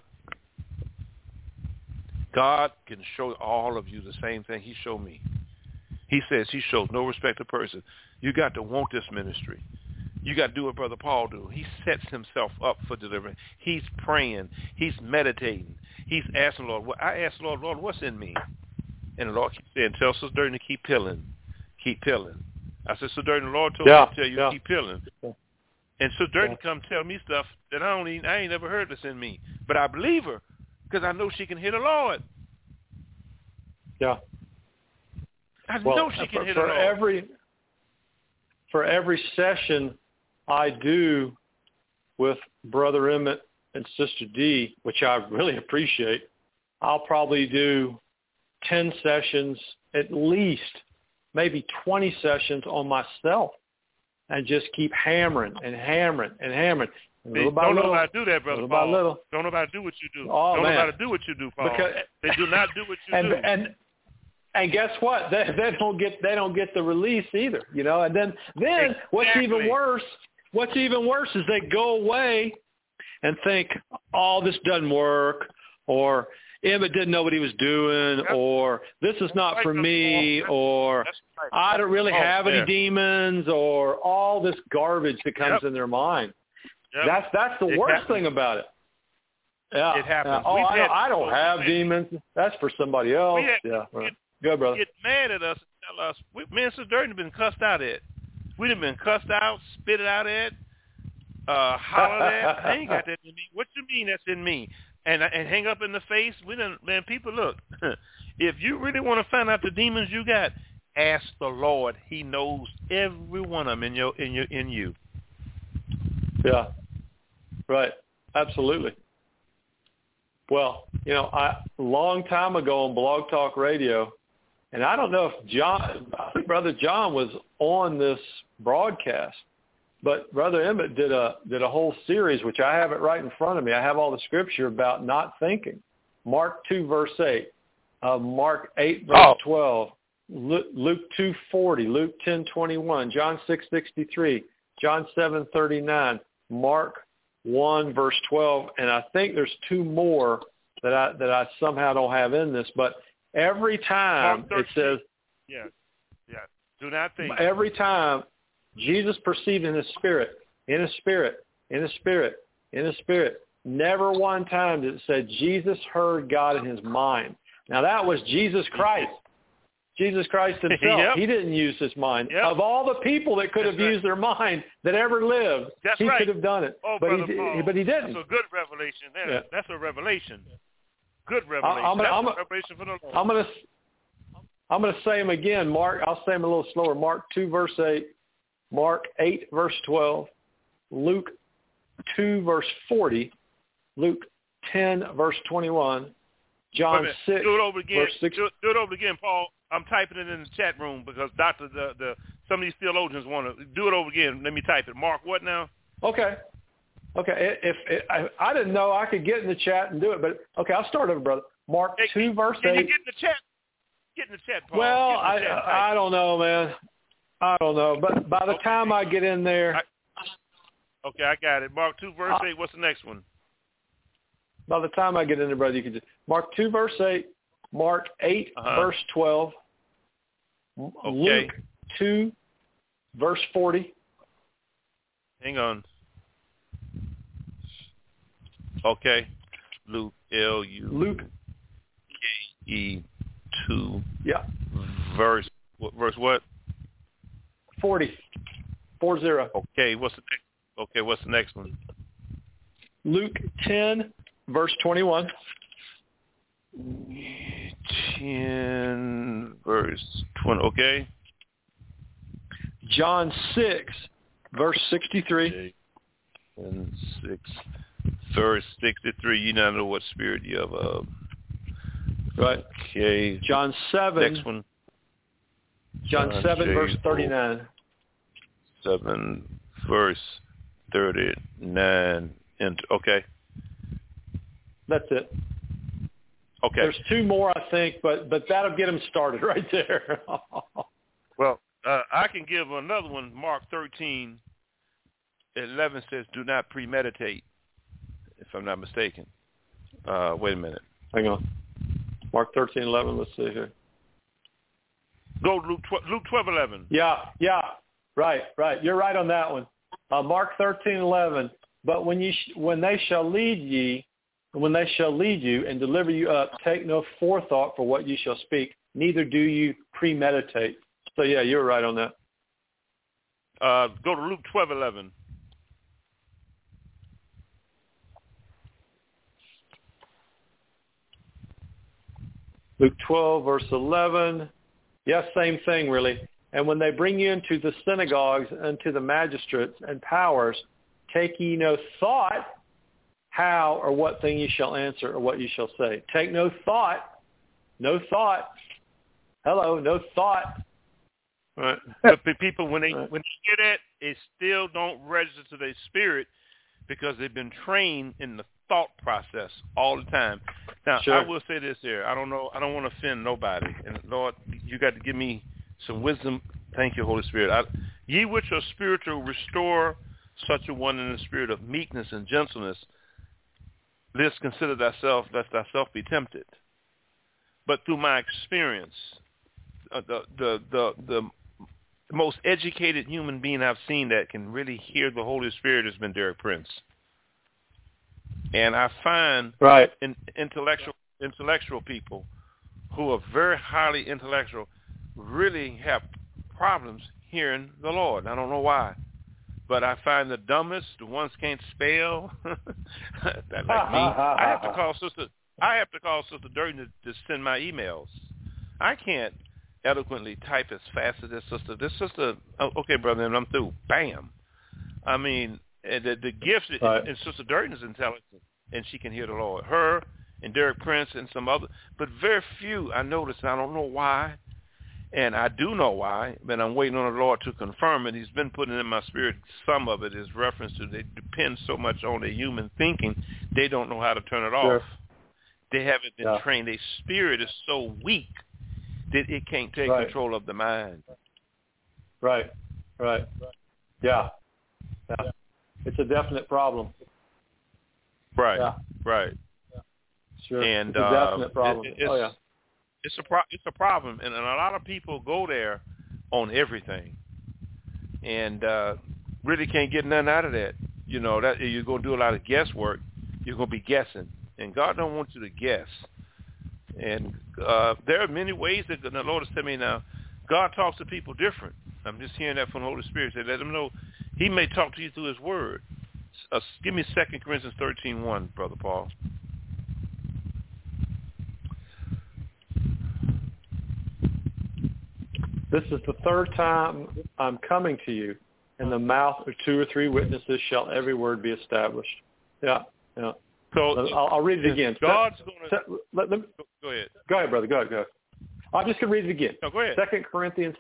God can show all of you the same thing he showed me. He says he shows no respect to person. You got to want this ministry. You got to do what Brother Paul do. He sets himself up for deliverance. He's praying. He's meditating. He's asking the Lord. I asked the Lord, what's in me? And the Lord keeps saying, tell Sister Durden to keep peeling. Keep peeling. I said, Sister Durden, the Lord told me to tell you to keep peeling. And Sister Durden come tell me stuff that I ain't never heard that's in me. But I believe her because I know she can hear the Lord. Yeah. I know she can hear the Lord. For every session I do with Brother Emmett and Sister D, which I really appreciate, I'll probably do 10 sessions, at least maybe 20 sessions on myself, and just keep hammering and hammering and hammering. Don't nobody do that, Brother Paul. Don't nobody do what you do. Don't nobody do what you do, Paul. They do not do what you do. And guess what? They don't get the release either, you know. And then exactly. What's even worse is they go away and think, oh, this doesn't work, or Emmett didn't know what he was doing, or this is not for me, or I don't really have any demons, or all this garbage that comes in their mind. Yep. That's the worst thing about it. Yeah. It happens. I don't have demons. That's for somebody else. Good, brother. Get mad at us and tell us, me and Sister Durden have been cussed out at. We've been cussed out, spit it out at, hollered at. I ain't got that in me. What you mean that's in me? And hang up in the face. Man, people, look. If you really want to find out the demons you got, ask the Lord. He knows every one of them in you. Yeah. Right. Absolutely. Well, you know, a long time ago on Blog Talk Radio, and I don't know if I think Brother John was on this broadcast, but Brother Emmett did a whole series, which I have it right in front of me. I have all the scripture about not thinking. Mark 2, verse 8, Mark 8, verse 12, Luke 2:40, Luke 10:21, John 6:63, John 7:39, Mark 1, verse 12, and I think there's two more that I somehow don't have in this, but every time it says, do not think. Every time Jesus perceived in his spirit, never one time did it say Jesus heard God in his mind. Now that was Jesus Christ. Jesus Christ himself. Yep. He didn't use his mind. Yep. Of all the people that could have used their mind that ever lived, he could have done it. Oh, but he didn't. That's a good revelation there. Yeah. That's a revelation. Good revelation. That's a revelation for the Lord. I'm going to say them again. Mark, I'll say them a little slower. Mark 2, verse 8. Mark 8, verse 12. Luke 2, verse 40. Luke 10, verse 21. John 6, verse 6. Do it over again, Paul. I'm typing it in the chat room because some of these theologians want to do it over again. Let me type it. Mark, what now? Okay. I didn't know I could get in the chat and do it, but okay, I'll start over, brother. Mark 2, verse 8. Can you get in the chat? Get in the chat, Paul. Well, I don't know, man. I don't know, but by the time I get in there. Okay, I got it. Mark 2, verse 8. What's the next one? By the time I get in there, brother, you can just Mark 2, verse 8. Mark 8, verse 12. Okay. Luke 2, verse 40. Hang on. Okay. Luke, Luke K-E 2. Yeah. Verse what? 40. 40. Okay, what's the next one? Luke 10, verse 21. 10, verse 20, okay. John 6, verse 63. Okay. And 6, verse 63. You now know what spirit you have. Right. Okay. John 7. Next one. John 7, verse 39. 7, verse 39. Okay. That's it. Okay. There's two more, I think, but that'll get them started right there. Well, I can give another one. Mark 13, 11 says, do not premeditate, if I'm not mistaken. Wait a minute. Hang on. Mark 13, 11, let's see here. Go Luke 12, 11. Yeah, right. You're right on that one. Mark 13, 11. But when they shall lead you and deliver you up, take no forethought for what you shall speak, neither do you premeditate. So, yeah, you're right on that. Go to Luke 12:11. Luke 12, verse 11. Yes, same thing, really. And when they bring you into the synagogues and to the magistrates and powers, take ye no thought how or what thing ye shall answer or what ye shall say. Take no thought. No thought. Hello, no thought. Right. But people, when they hear that, it still don't register to their spirit because they've been trained in the thought process all the time. Now, Sure. I will say this here. I don't want to offend nobody. And, Lord, you got to give me some wisdom. Thank you, Holy Spirit. Ye which are spiritual, restore such a one in the spirit of meekness and gentleness. Lest consider thyself, lest thyself be tempted. But through my experience, the most educated human being I've seen that can really hear the Holy Spirit has been Derek Prince. And I find intellectual people who are very highly intellectual really have problems hearing the Lord. I don't know why. But I find the dumbest, the ones can't spell, that like me. I have to call Sister Durden to send my emails. I can't eloquently type as fast as this sister. This sister, okay, brother, and I'm through. Bam. I mean, the gifts, and Sister Durden is intelligent, and she can hear the Lord. Her and Derek Prince and some other, but very few I noticed. I don't know why, and I do know why, but I'm waiting on the Lord to confirm it. He's been putting in my spirit. Some of it is reference to they depend so much on their human thinking, they don't know how to turn it off. They haven't been trained. Their spirit is so weak that it can't take control of the mind. Right. Yeah. It's a definite problem. Right. Yeah. Right. Sure. And it's a definite problem. It's a problem, and a lot of people go there on everything, and really can't get nothing out of that. You know that you're going to do a lot of guesswork. You're going to be guessing, and God don't want you to guess. And there are many ways that the Lord has told me now. God talks to people different. I'm just hearing that from the Holy Spirit. Say, let him know he may talk to you through his word. Give me 2 Corinthians 13:1, Brother Paul. This is the third time I'm coming to you. In the mouth of 2 or 3 witnesses shall every word be established. Yeah. So I'll read it again. God's going to... Go ahead. Go ahead, brother. Go ahead. I'm just going to read it again. No, go ahead. 2 Corinthians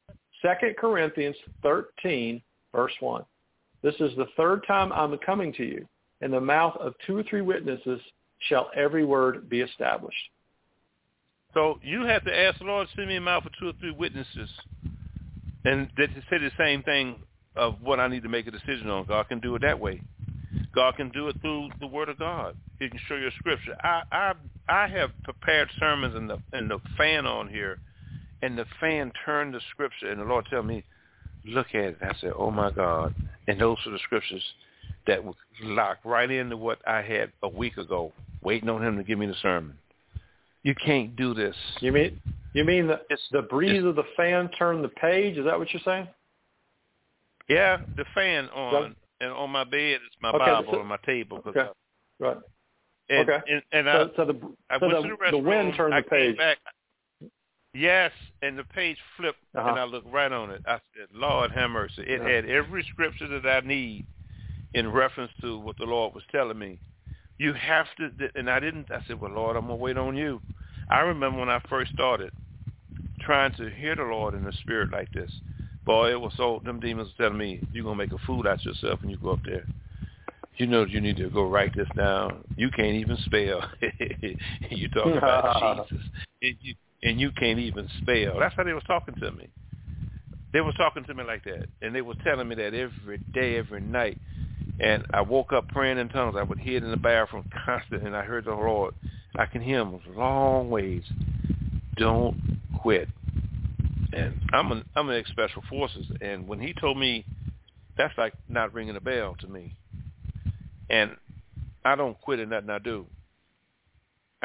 13, verse 1. This is the third time I'm coming to you. In the mouth of 2 or 3 witnesses shall every word be established. So you have to ask the Lord, send me a mouth of 2 or 3 witnesses. And they say the same thing of what I need to make a decision on. God can do it that way. God can do it through the Word of God. He can show you a scripture. I have prepared sermons and the fan on here, and the fan turned the scripture, and the Lord tell me, look at it. I said, oh, my God. And those are the scriptures that would lock right into what I had a week ago, waiting on him to give me the sermon. You can't do this. You mean the breeze of the fan turned the page? Is that what you're saying? Yeah, the fan on. And on my bed, it's my Bible on my table. Okay, right. And so the wind turned the page. Back, yes, and the page flipped, and I looked right on it. I said, Lord, have mercy. It had every scripture that I need in reference to what the Lord was telling me. You have to, and I said, well, Lord, I'm going to wait on you. I remember when I first started trying to hear the Lord in the spirit like this. Boy, it was so, them demons were telling me, you're going to make a fool out of yourself when you go up there. You know you need to go write this down. You can't even spell. You talking about Jesus. And you can't even spell. That's how they was talking to me. They was talking to me like that. And they was telling me that every day, every night. And I woke up praying in tongues. I would hear it in the bathroom constant, and I heard the Lord. I can hear him long ways. Don't quit. And I'm an ex-Special Forces, and when he told me, that's like not ringing a bell to me. And I don't quit in nothing I do.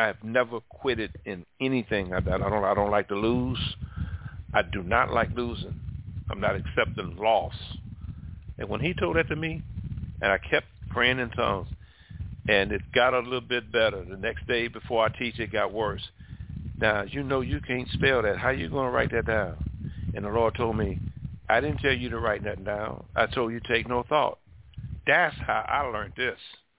I have never quitted in anything I've done. I don't like to lose. I do not like losing. I'm not accepting loss. And when he told that to me, and I kept praying in tongues, and it got a little bit better. The next day before I teach, it got worse. Now, you know you can't spell that. How you going to write that down? And the Lord told me, I didn't tell you to write nothing down. I told you to take no thought. That's how I learned this.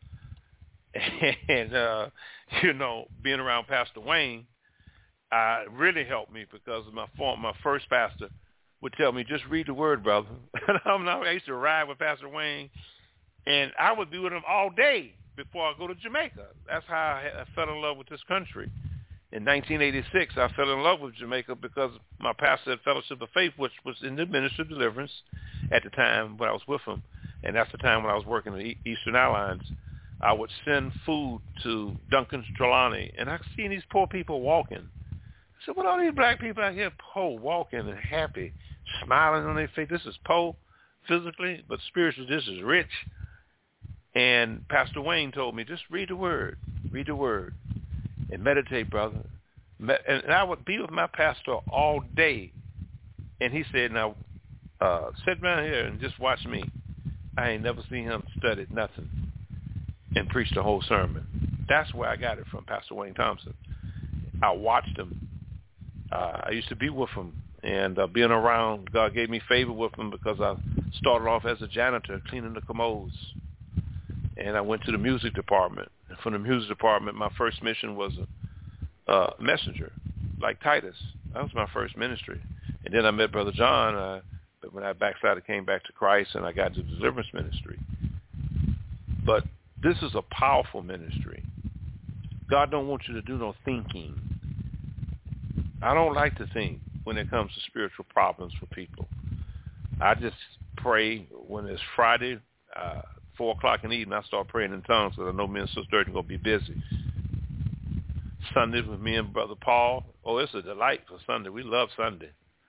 And, being around Pastor Wayne really helped me because my first pastor would tell me, just read the word, brother. And I used to ride with Pastor Wayne, and I would be with him all day before I go to Jamaica. That's how I fell in love with this country. In 1986, I fell in love with Jamaica because my pastor at Fellowship of Faith, which was in the Ministry of Deliverance at the time when I was with him, and that's the time when I was working at Eastern Airlines, I would send food to Duncan's Trelawney, and I seen these poor people walking. I said, what are these black people out here poor, walking and happy, smiling on their face? This is poor physically, but spiritually this is rich. And Pastor Wayne told me, just read the word, and meditate, brother. And I would be with my pastor all day. And he said, now, sit down here and just watch me. I ain't never seen him study nothing and preach the whole sermon. That's where I got it from, Pastor Wayne Thompson. I watched him. I used to be with him. And being around, God gave me favor with him because I started off as a janitor cleaning the commodes. And I went to the music department. And from the music department, my first mission was a messenger, like Titus. That was my first ministry. And then I met Brother John. But when I backslid, I came back to Christ, and I got to the deliverance ministry. But this is a powerful ministry. God don't want you to do no thinking. I don't like to think when it comes to spiritual problems for people. I just pray when it's Friday, 4 o'clock in the evening, I start praying in tongues because I know me and Sister Dirty are going to be busy. Sunday with me and Brother Paul. Oh, it's a delight for Sunday. We love Sunday.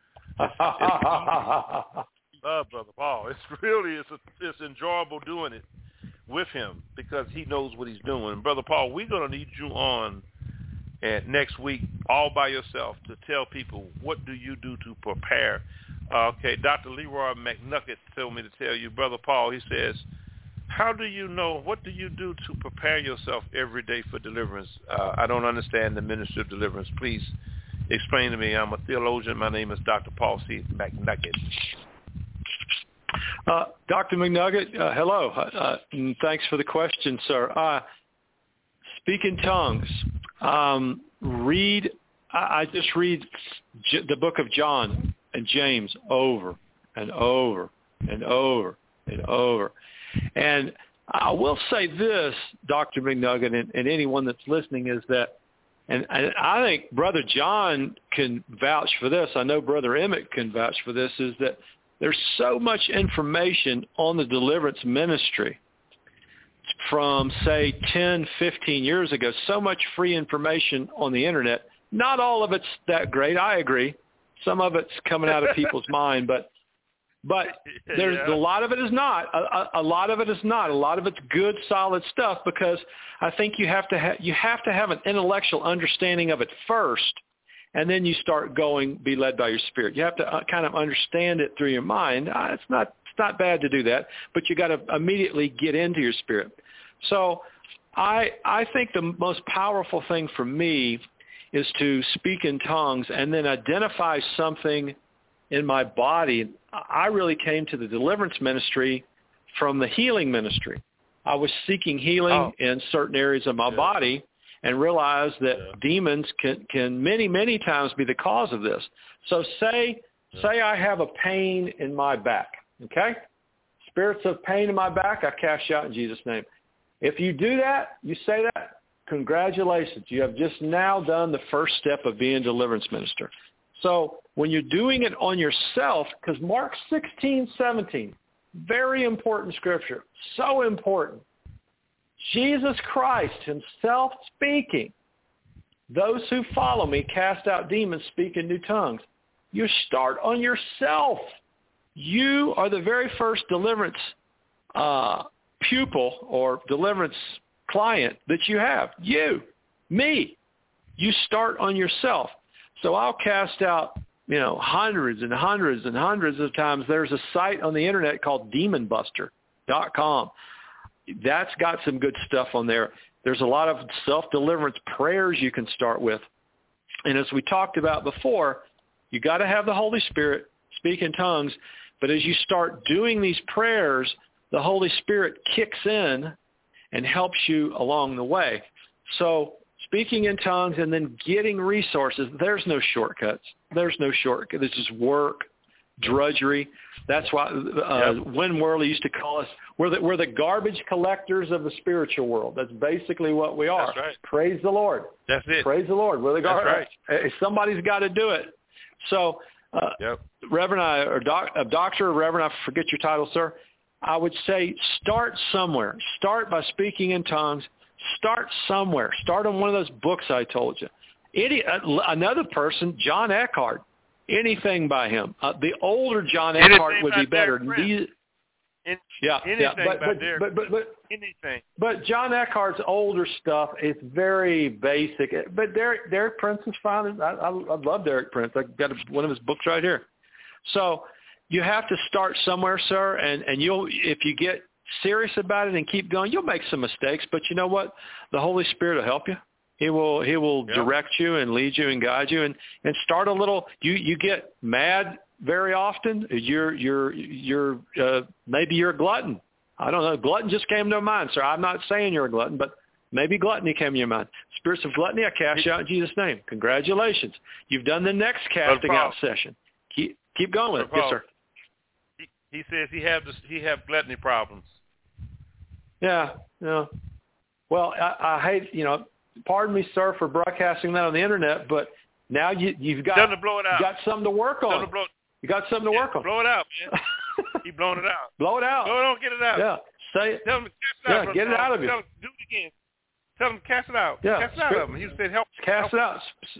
Love Brother Paul. It's enjoyable doing it with him because he knows what he's doing. And Brother Paul, we're going to need you on next week all by yourself to tell people what do you do to prepare. Okay, Dr. Leroy McNuggets told me to tell you, Brother Paul, he says, how do you know, what do you do to prepare yourself every day for deliverance? I don't understand the ministry of deliverance. Please explain to me. I'm a theologian. My name is Dr. Paul C. McNuggets. Dr. McNugget, hello. And thanks for the question, sir. Speak in tongues. I just read the book of John and James over and over and over and over. And I will say this, Dr. McNugget, and anyone that's listening, is that, and I think Brother John can vouch for this, I know Brother Emmett can vouch for this, is that there's so much information on the deliverance ministry from, say, 10, 15 years ago, so much free information on the Internet. Not all of it's that great, I agree. Some of it's coming out of people's mind, but there's a lot of it is not. A lot of it is not. A lot of it's good, solid stuff, because I think you have to have an intellectual understanding of it first, and then you start be led by your spirit. You have to kind of understand it through your mind. It's not bad to do that, but you got to immediately get into your spirit. So I think the most powerful thing for me is to speak in tongues and then identify something in my body. I really came to the deliverance ministry from the healing ministry. I was seeking healing in certain areas of my body and realized that demons can many, many times be the cause of this. So say I have a pain in my back, okay? Spirits of pain in my back, I cast you out in Jesus' name. If you do that, you say that, congratulations. You have just now done the first step of being a deliverance minister. So when you're doing it on yourself, because Mark 16:17, very important scripture, so important. Jesus Christ himself speaking, those who follow me cast out demons, speak in new tongues. You start on yourself. You are the very first deliverance pupil or deliverance client that you have. You, me. You start on yourself. So I'll cast out, hundreds and hundreds and hundreds of times. There's a site on the internet called demonbuster.com. That's got some good stuff on there. There's a lot of self-deliverance prayers you can start with. And as we talked about before, you got to have the Holy Spirit, speak in tongues. But as you start doing these prayers, the Holy Spirit kicks in and helps you along the way. So speaking in tongues and then getting resources, there's no shortcuts. There's no shortcut. This is work, drudgery. That's why Win Worley used to call us, we're the garbage collectors of the spiritual world. That's basically what we are. That's right. Praise the Lord. That's it. Praise the Lord. We're the garbage. That's right. Somebody's got to do it. So, Reverend, Doctor or Reverend, I forget your title, sir. I would say start somewhere. Start by speaking in tongues. Start somewhere. Start on one of those books I told you. Another person, John Eckhart, anything by him. The older John Eckhart would be better. But John Eckhart's older stuff is very basic. But Derek Prince is fine. I love Derek Prince. I've got one of his books right here. So you have to start somewhere, sir, and you'll, if you get serious about it and keep going, you'll make some mistakes. But you know what? The Holy Spirit will help you. He will direct you and lead you and guide you and start a little. You get mad very often. You're maybe you're a glutton. I don't know. Glutton just came to mind, sir. I'm not saying you're a glutton, but maybe gluttony came to your mind. Spirits of gluttony, I cast you out in Jesus' name. Congratulations. You've done the next casting out session. Keep going with it. Yes, sir. He says he have gluttony problems. Yeah. Well, I hate, pardon me, sir, for broadcasting that on the internet, but now you've got to blow it out. You got something to work on. You got something to work on. Blow it out, man. Keep blowing it out. Blow it out. Blow it out. Get it out. Yeah. Say it. Tell him to cast it out. Get it out of you. Do it again. Tell him to cast it out. Yeah. Cast it out of him. He said help. Cast it out.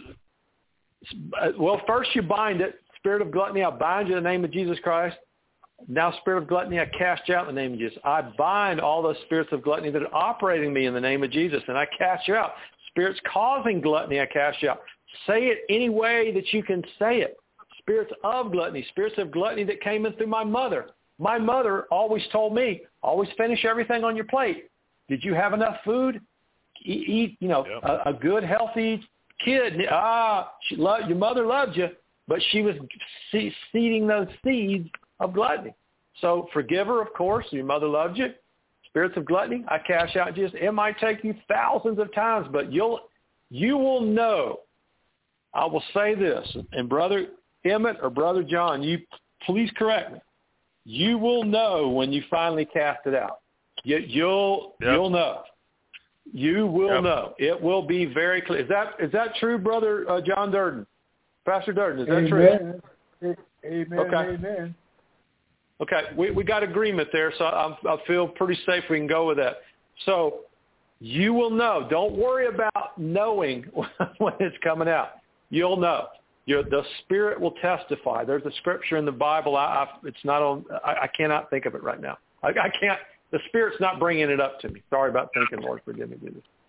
Well, first you bind it. Spirit of gluttony, I bind you in the name of Jesus Christ. Now, spirit of gluttony, I cast you out in the name of Jesus. I bind all those spirits of gluttony that are operating me in the name of Jesus, and I cast you out. Spirits causing gluttony, I cast you out. Say it any way that you can say it. Spirits of gluttony, spirits of gluttony that came in through my mother. My mother always told me, always finish everything on your plate. Did you have enough food? Eat, a good, healthy kid. Your mother loved you, but she was seeding those seeds of gluttony. So forgive her, of course. Your mother loved you. Spirits of gluttony, I cast out Jesus. It might take you thousands of times, but you will know. I will say this, and Brother Emmett or Brother John, you please correct me. You will know when you finally cast it out. You'll know. You will know. It will be very clear. Is that true, Brother John Durden? Pastor Durden, is that true? Amen. Okay. Amen. Okay, we got agreement there, so I feel pretty safe we can go with that. So you will know. Don't worry about knowing when it's coming out. You'll know. The Spirit will testify. There's a scripture in the Bible. It's not on. I cannot think of it right now. I can't. The Spirit's not bringing it up to me. Sorry about thinking, Lord, forgive me.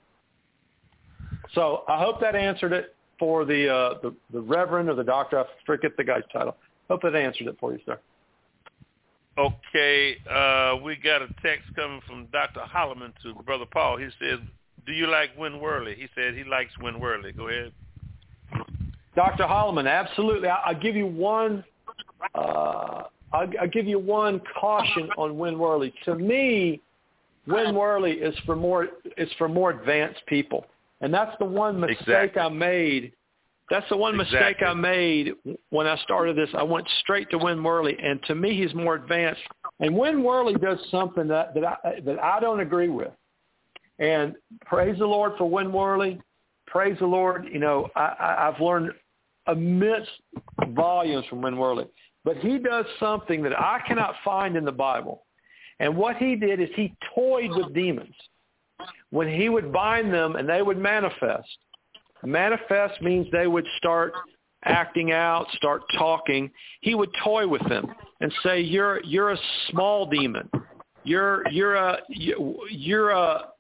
So I hope that answered it for the Reverend or the Doctor. I forget the guy's title. Hope that answered it for you, sir. Okay, we got a text coming from Dr. Holloman to Brother Paul. He says, do you like Win Worley? He said he likes Win Worley. Go ahead. Dr. Holloman, absolutely. I'll give you one. I'll give you one caution on Win Worley. To me, Win Worley is for more advanced people, and that's the one mistake I made. That's the one mistake I made when I started this. I went straight to Win Worley, and to me, he's more advanced. And Win Worley does something that I don't agree with. And praise the Lord for Win Worley. Praise the Lord. I've learned immense volumes from Win Worley. But he does something that I cannot find in the Bible. And what he did is he toyed with demons. When he would bind them and they would manifest. Manifest means they would start acting out, start talking. He would toy with them and say, "You're a small demon. You're a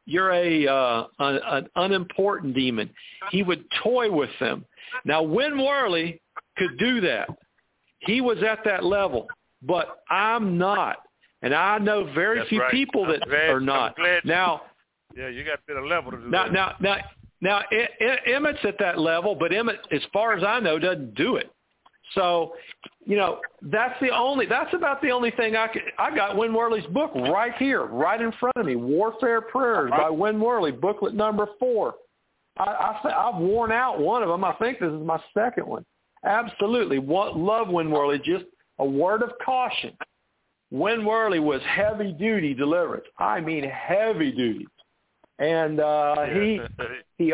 an unimportant demon. He would toy with them. Now, Win Worley could do that. He was at that level, but I'm not. And I know very few people that are not. Now, yeah, you got to be at a level to do that. Now, Emmett's at that level, but Emmett, as far as I know, doesn't do it. So, that's about the only thing I got Win Worley's book right here, right in front of me, Warfare Prayers by Win Worley, booklet number 4. I've worn out one of them. I think this is my second one. Absolutely. Love Win Worley. Just a word of caution. Win Worley was heavy-duty deliverance. I mean heavy-duty. And he's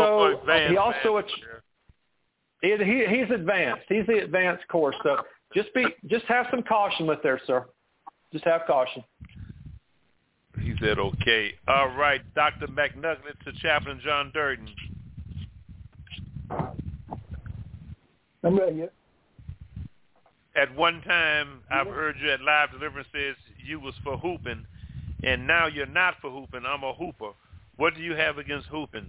advanced. He's the advanced course. So just have some caution with there, sir. Just have caution. He said, okay. All right, Dr. McNuggets to Chaplain John Durden. I'm right here. At one time, I've heard you at Live Deliverances, you was for hooping, and now you're not for hooping. I'm a hooper. What do you have against hooping?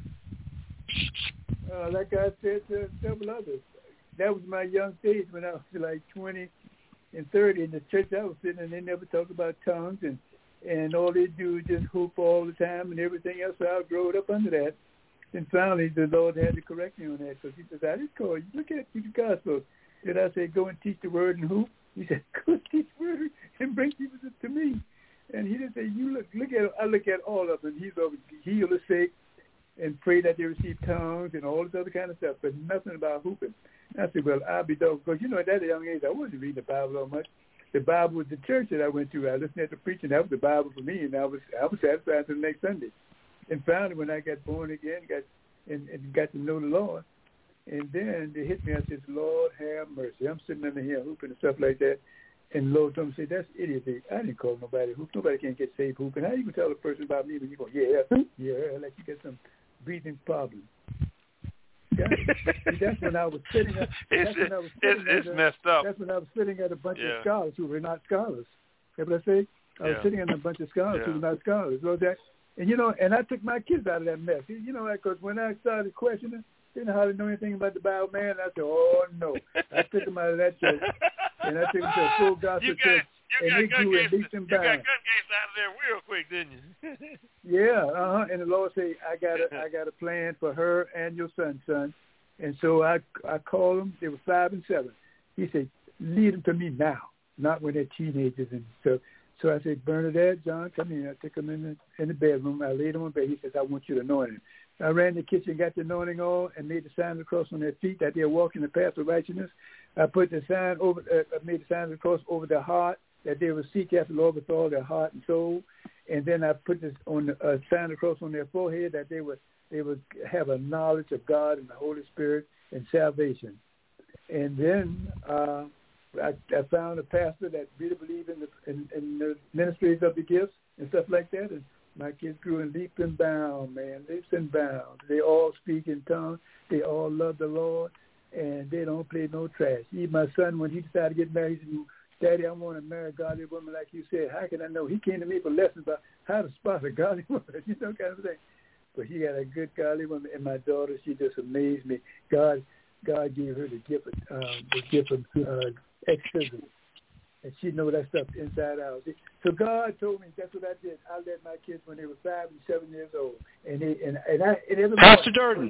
Like I said to several others, that was my young stage when I was like 20 and 30 in the church I was sitting in. They never talk about tongues, and all they do is just hoop all the time and everything else. So I grew up under that. And finally, the Lord had to correct me on that because he says, I didn't call you. Look at you, the gospel. Did I say, go and teach the word and hoop? He said, go teach the word and bring people to me. And he didn't say, I look at all of them. He's over heal the sick and pray that they receive tongues and all this other kind of stuff, but nothing about hooping. And I said, well, I'll be dog. Because, at that young age, I wasn't reading the Bible all much. The Bible was the church that I went to. I listened to the preaching. That was the Bible for me, and I was satisfied until the next Sunday. And finally, when I got born again, got to know the Lord, and then they hit me. I said, Lord, have mercy. I'm sitting under here hooping and stuff like that. And the Lord told me, that's idiocy. I didn't call nobody hoop. Nobody can get saved hooping. How you can tell a person about me when you go, yeah, like you get some breathing problem. That's when I was sitting at. It's messed up. That's when I was sitting at a bunch of scholars who were not scholars. You know what I say? I was sitting at a bunch of scholars who were not scholars. So that, and and I took my kids out of that mess. Because when I started questioning, they didn't hardly know anything about the Bible, man. And I said, oh no, I took them out of that church, and I took them to a full gospel church. And they grew and leaped and bound. You got gun gates out of there real quick, didn't you? Yeah, And the Lord said, I got a plan for her and your son. And so I called them. They were 5 and 7. He said, lead them to me now, not when they're teenagers and stuff. So I said, Bernadette, John, come here. I took them in the bedroom. I laid them on bed. He says, I want you to anoint him. I ran in the kitchen, got the anointing on, and made the sign of the cross on their feet that they're walking the path of righteousness. I put the sign made the sign of the cross over their heart, that they would seek after the Lord with all their heart and soul. And then I put this on a sign of the cross on their forehead, that they would have a knowledge of God and the Holy Spirit and salvation. And then I found a pastor that really believed in the ministries of the gifts and stuff like that. And my kids grew and leaped and bound, man. Leaps and bounds. They all speak in tongues. They all love the Lord, and they don't play no trash. Even my son, when he decided to get married, he said, Daddy, I want to marry a godly woman like you said. How can I know? He came to me for lessons about how to spot a godly woman, kind of thing. But he got a good godly woman, and my daughter, she just amazed me. God gave her the gift of exorcism, and she know that stuff inside out. So God told me that's what I did. I led my kids when they were 5 and 7 years old, Pastor Durden,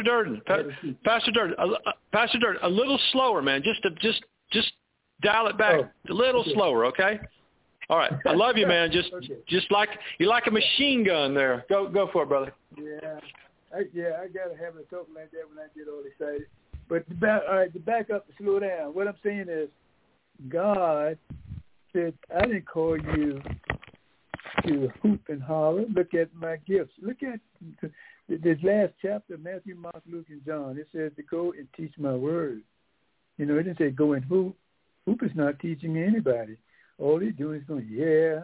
a little slower, man. Just dial it back a little slower, okay? All right, I love you, man. Just like you like a machine gun there. Go for it, brother. Yeah, I gotta have a talk like that when I get all excited. But to back up and slow down, what I'm saying is, God said, I didn't call you to hoop and holler. Look at my gifts. Look at this last chapter, Matthew, Mark, Luke, and John. It says to go and teach my word. It didn't say go and hoop. Hoop is not teaching anybody. All he's doing is going,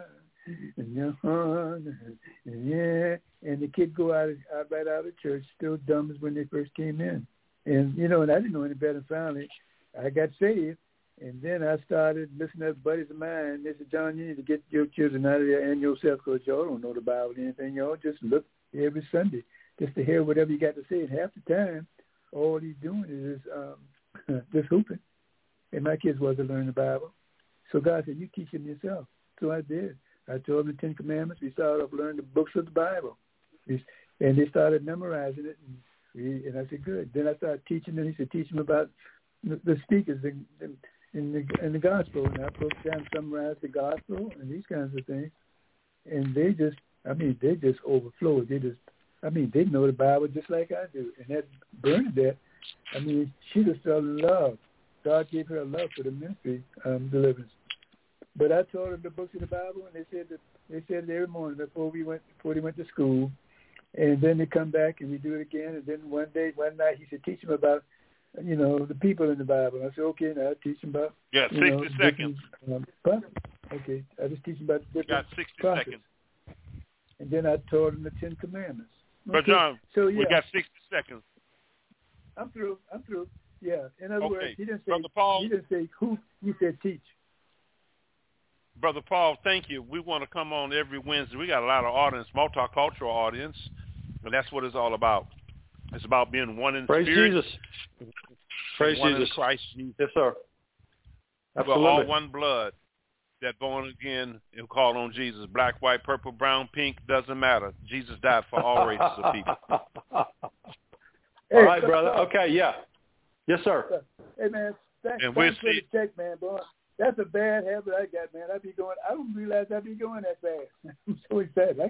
and the kid go out right out of church, still dumb as when they first came in. And, and I didn't know any better. Finally, I got saved, and then I started listening to buddies of mine. They said, John, you need to get your children out of there and yourself, because y'all don't know the Bible or anything. Y'all just look every Sunday just to hear whatever you got to say. And half the time, all he's doing is just hooping. And my kids wasn't learning the Bible. So God said, you teach them yourself. So I did. I told them the 10 Commandments. We started off learning the books of the Bible. And they started memorizing it. And I said, good. Then I started teaching them. He said, teach them about the speakers in the gospel. And I broke down, summarized the gospel and these kinds of things. And they just overflowed. They know the Bible just like I do. And that Bernadette, she just fell in love. God gave her a love for the ministry deliverance. But I told them the books of the Bible, and they said it every morning before they went to school. And then they come back and we do it again. And then one night, he said, teach them about, the people in the Bible. And I said, okay, now I'll teach them about. 60 seconds. Okay, I just teach them about the different. Got 60 prophets. seconds. And then I taught them the 10 Commandments. But John, we got 60 seconds. I'm through. Yeah. In other words, he didn't say Brother Paul, he didn't say who. He said teach. Brother Paul, thank you. We want to come on every Wednesday. We got a lot of audience, multicultural audience, and that's what it's all about. It's about being one in Praise spirit. Jesus. Praise one Jesus. In Christ Jesus. Yes, sir. Absolutely. We're all one blood. That born again and call on Jesus. Black, white, purple, brown, pink, doesn't matter. Jesus died for all races of people. All right, brother. Okay, yeah. Yes, sir. Hey, man, thanks we'll for the check, man, boy. That's a bad habit I got, man. I don't realize I be going that fast. I'm so excited.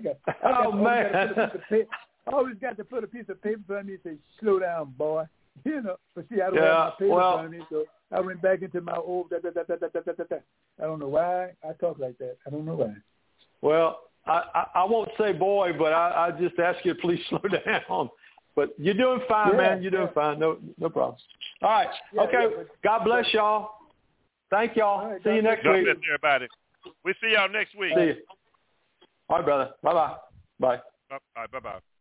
I always got to put a piece of paper in front of me and say, slow down, boy. But see, I don't have my paper in front of me, so I went back into my old I don't know why I talk like that. I don't know why. Well, I won't say boy, but I just ask you to please slow down. But you're doing fine, man. You're doing fine. No problems. All right. Okay. God bless y'all. Thank y'all. Right, see you next God week. bless everybody. We see y'all next week. See you. All right, brother. Bye-bye. Bye. All right, bye-bye.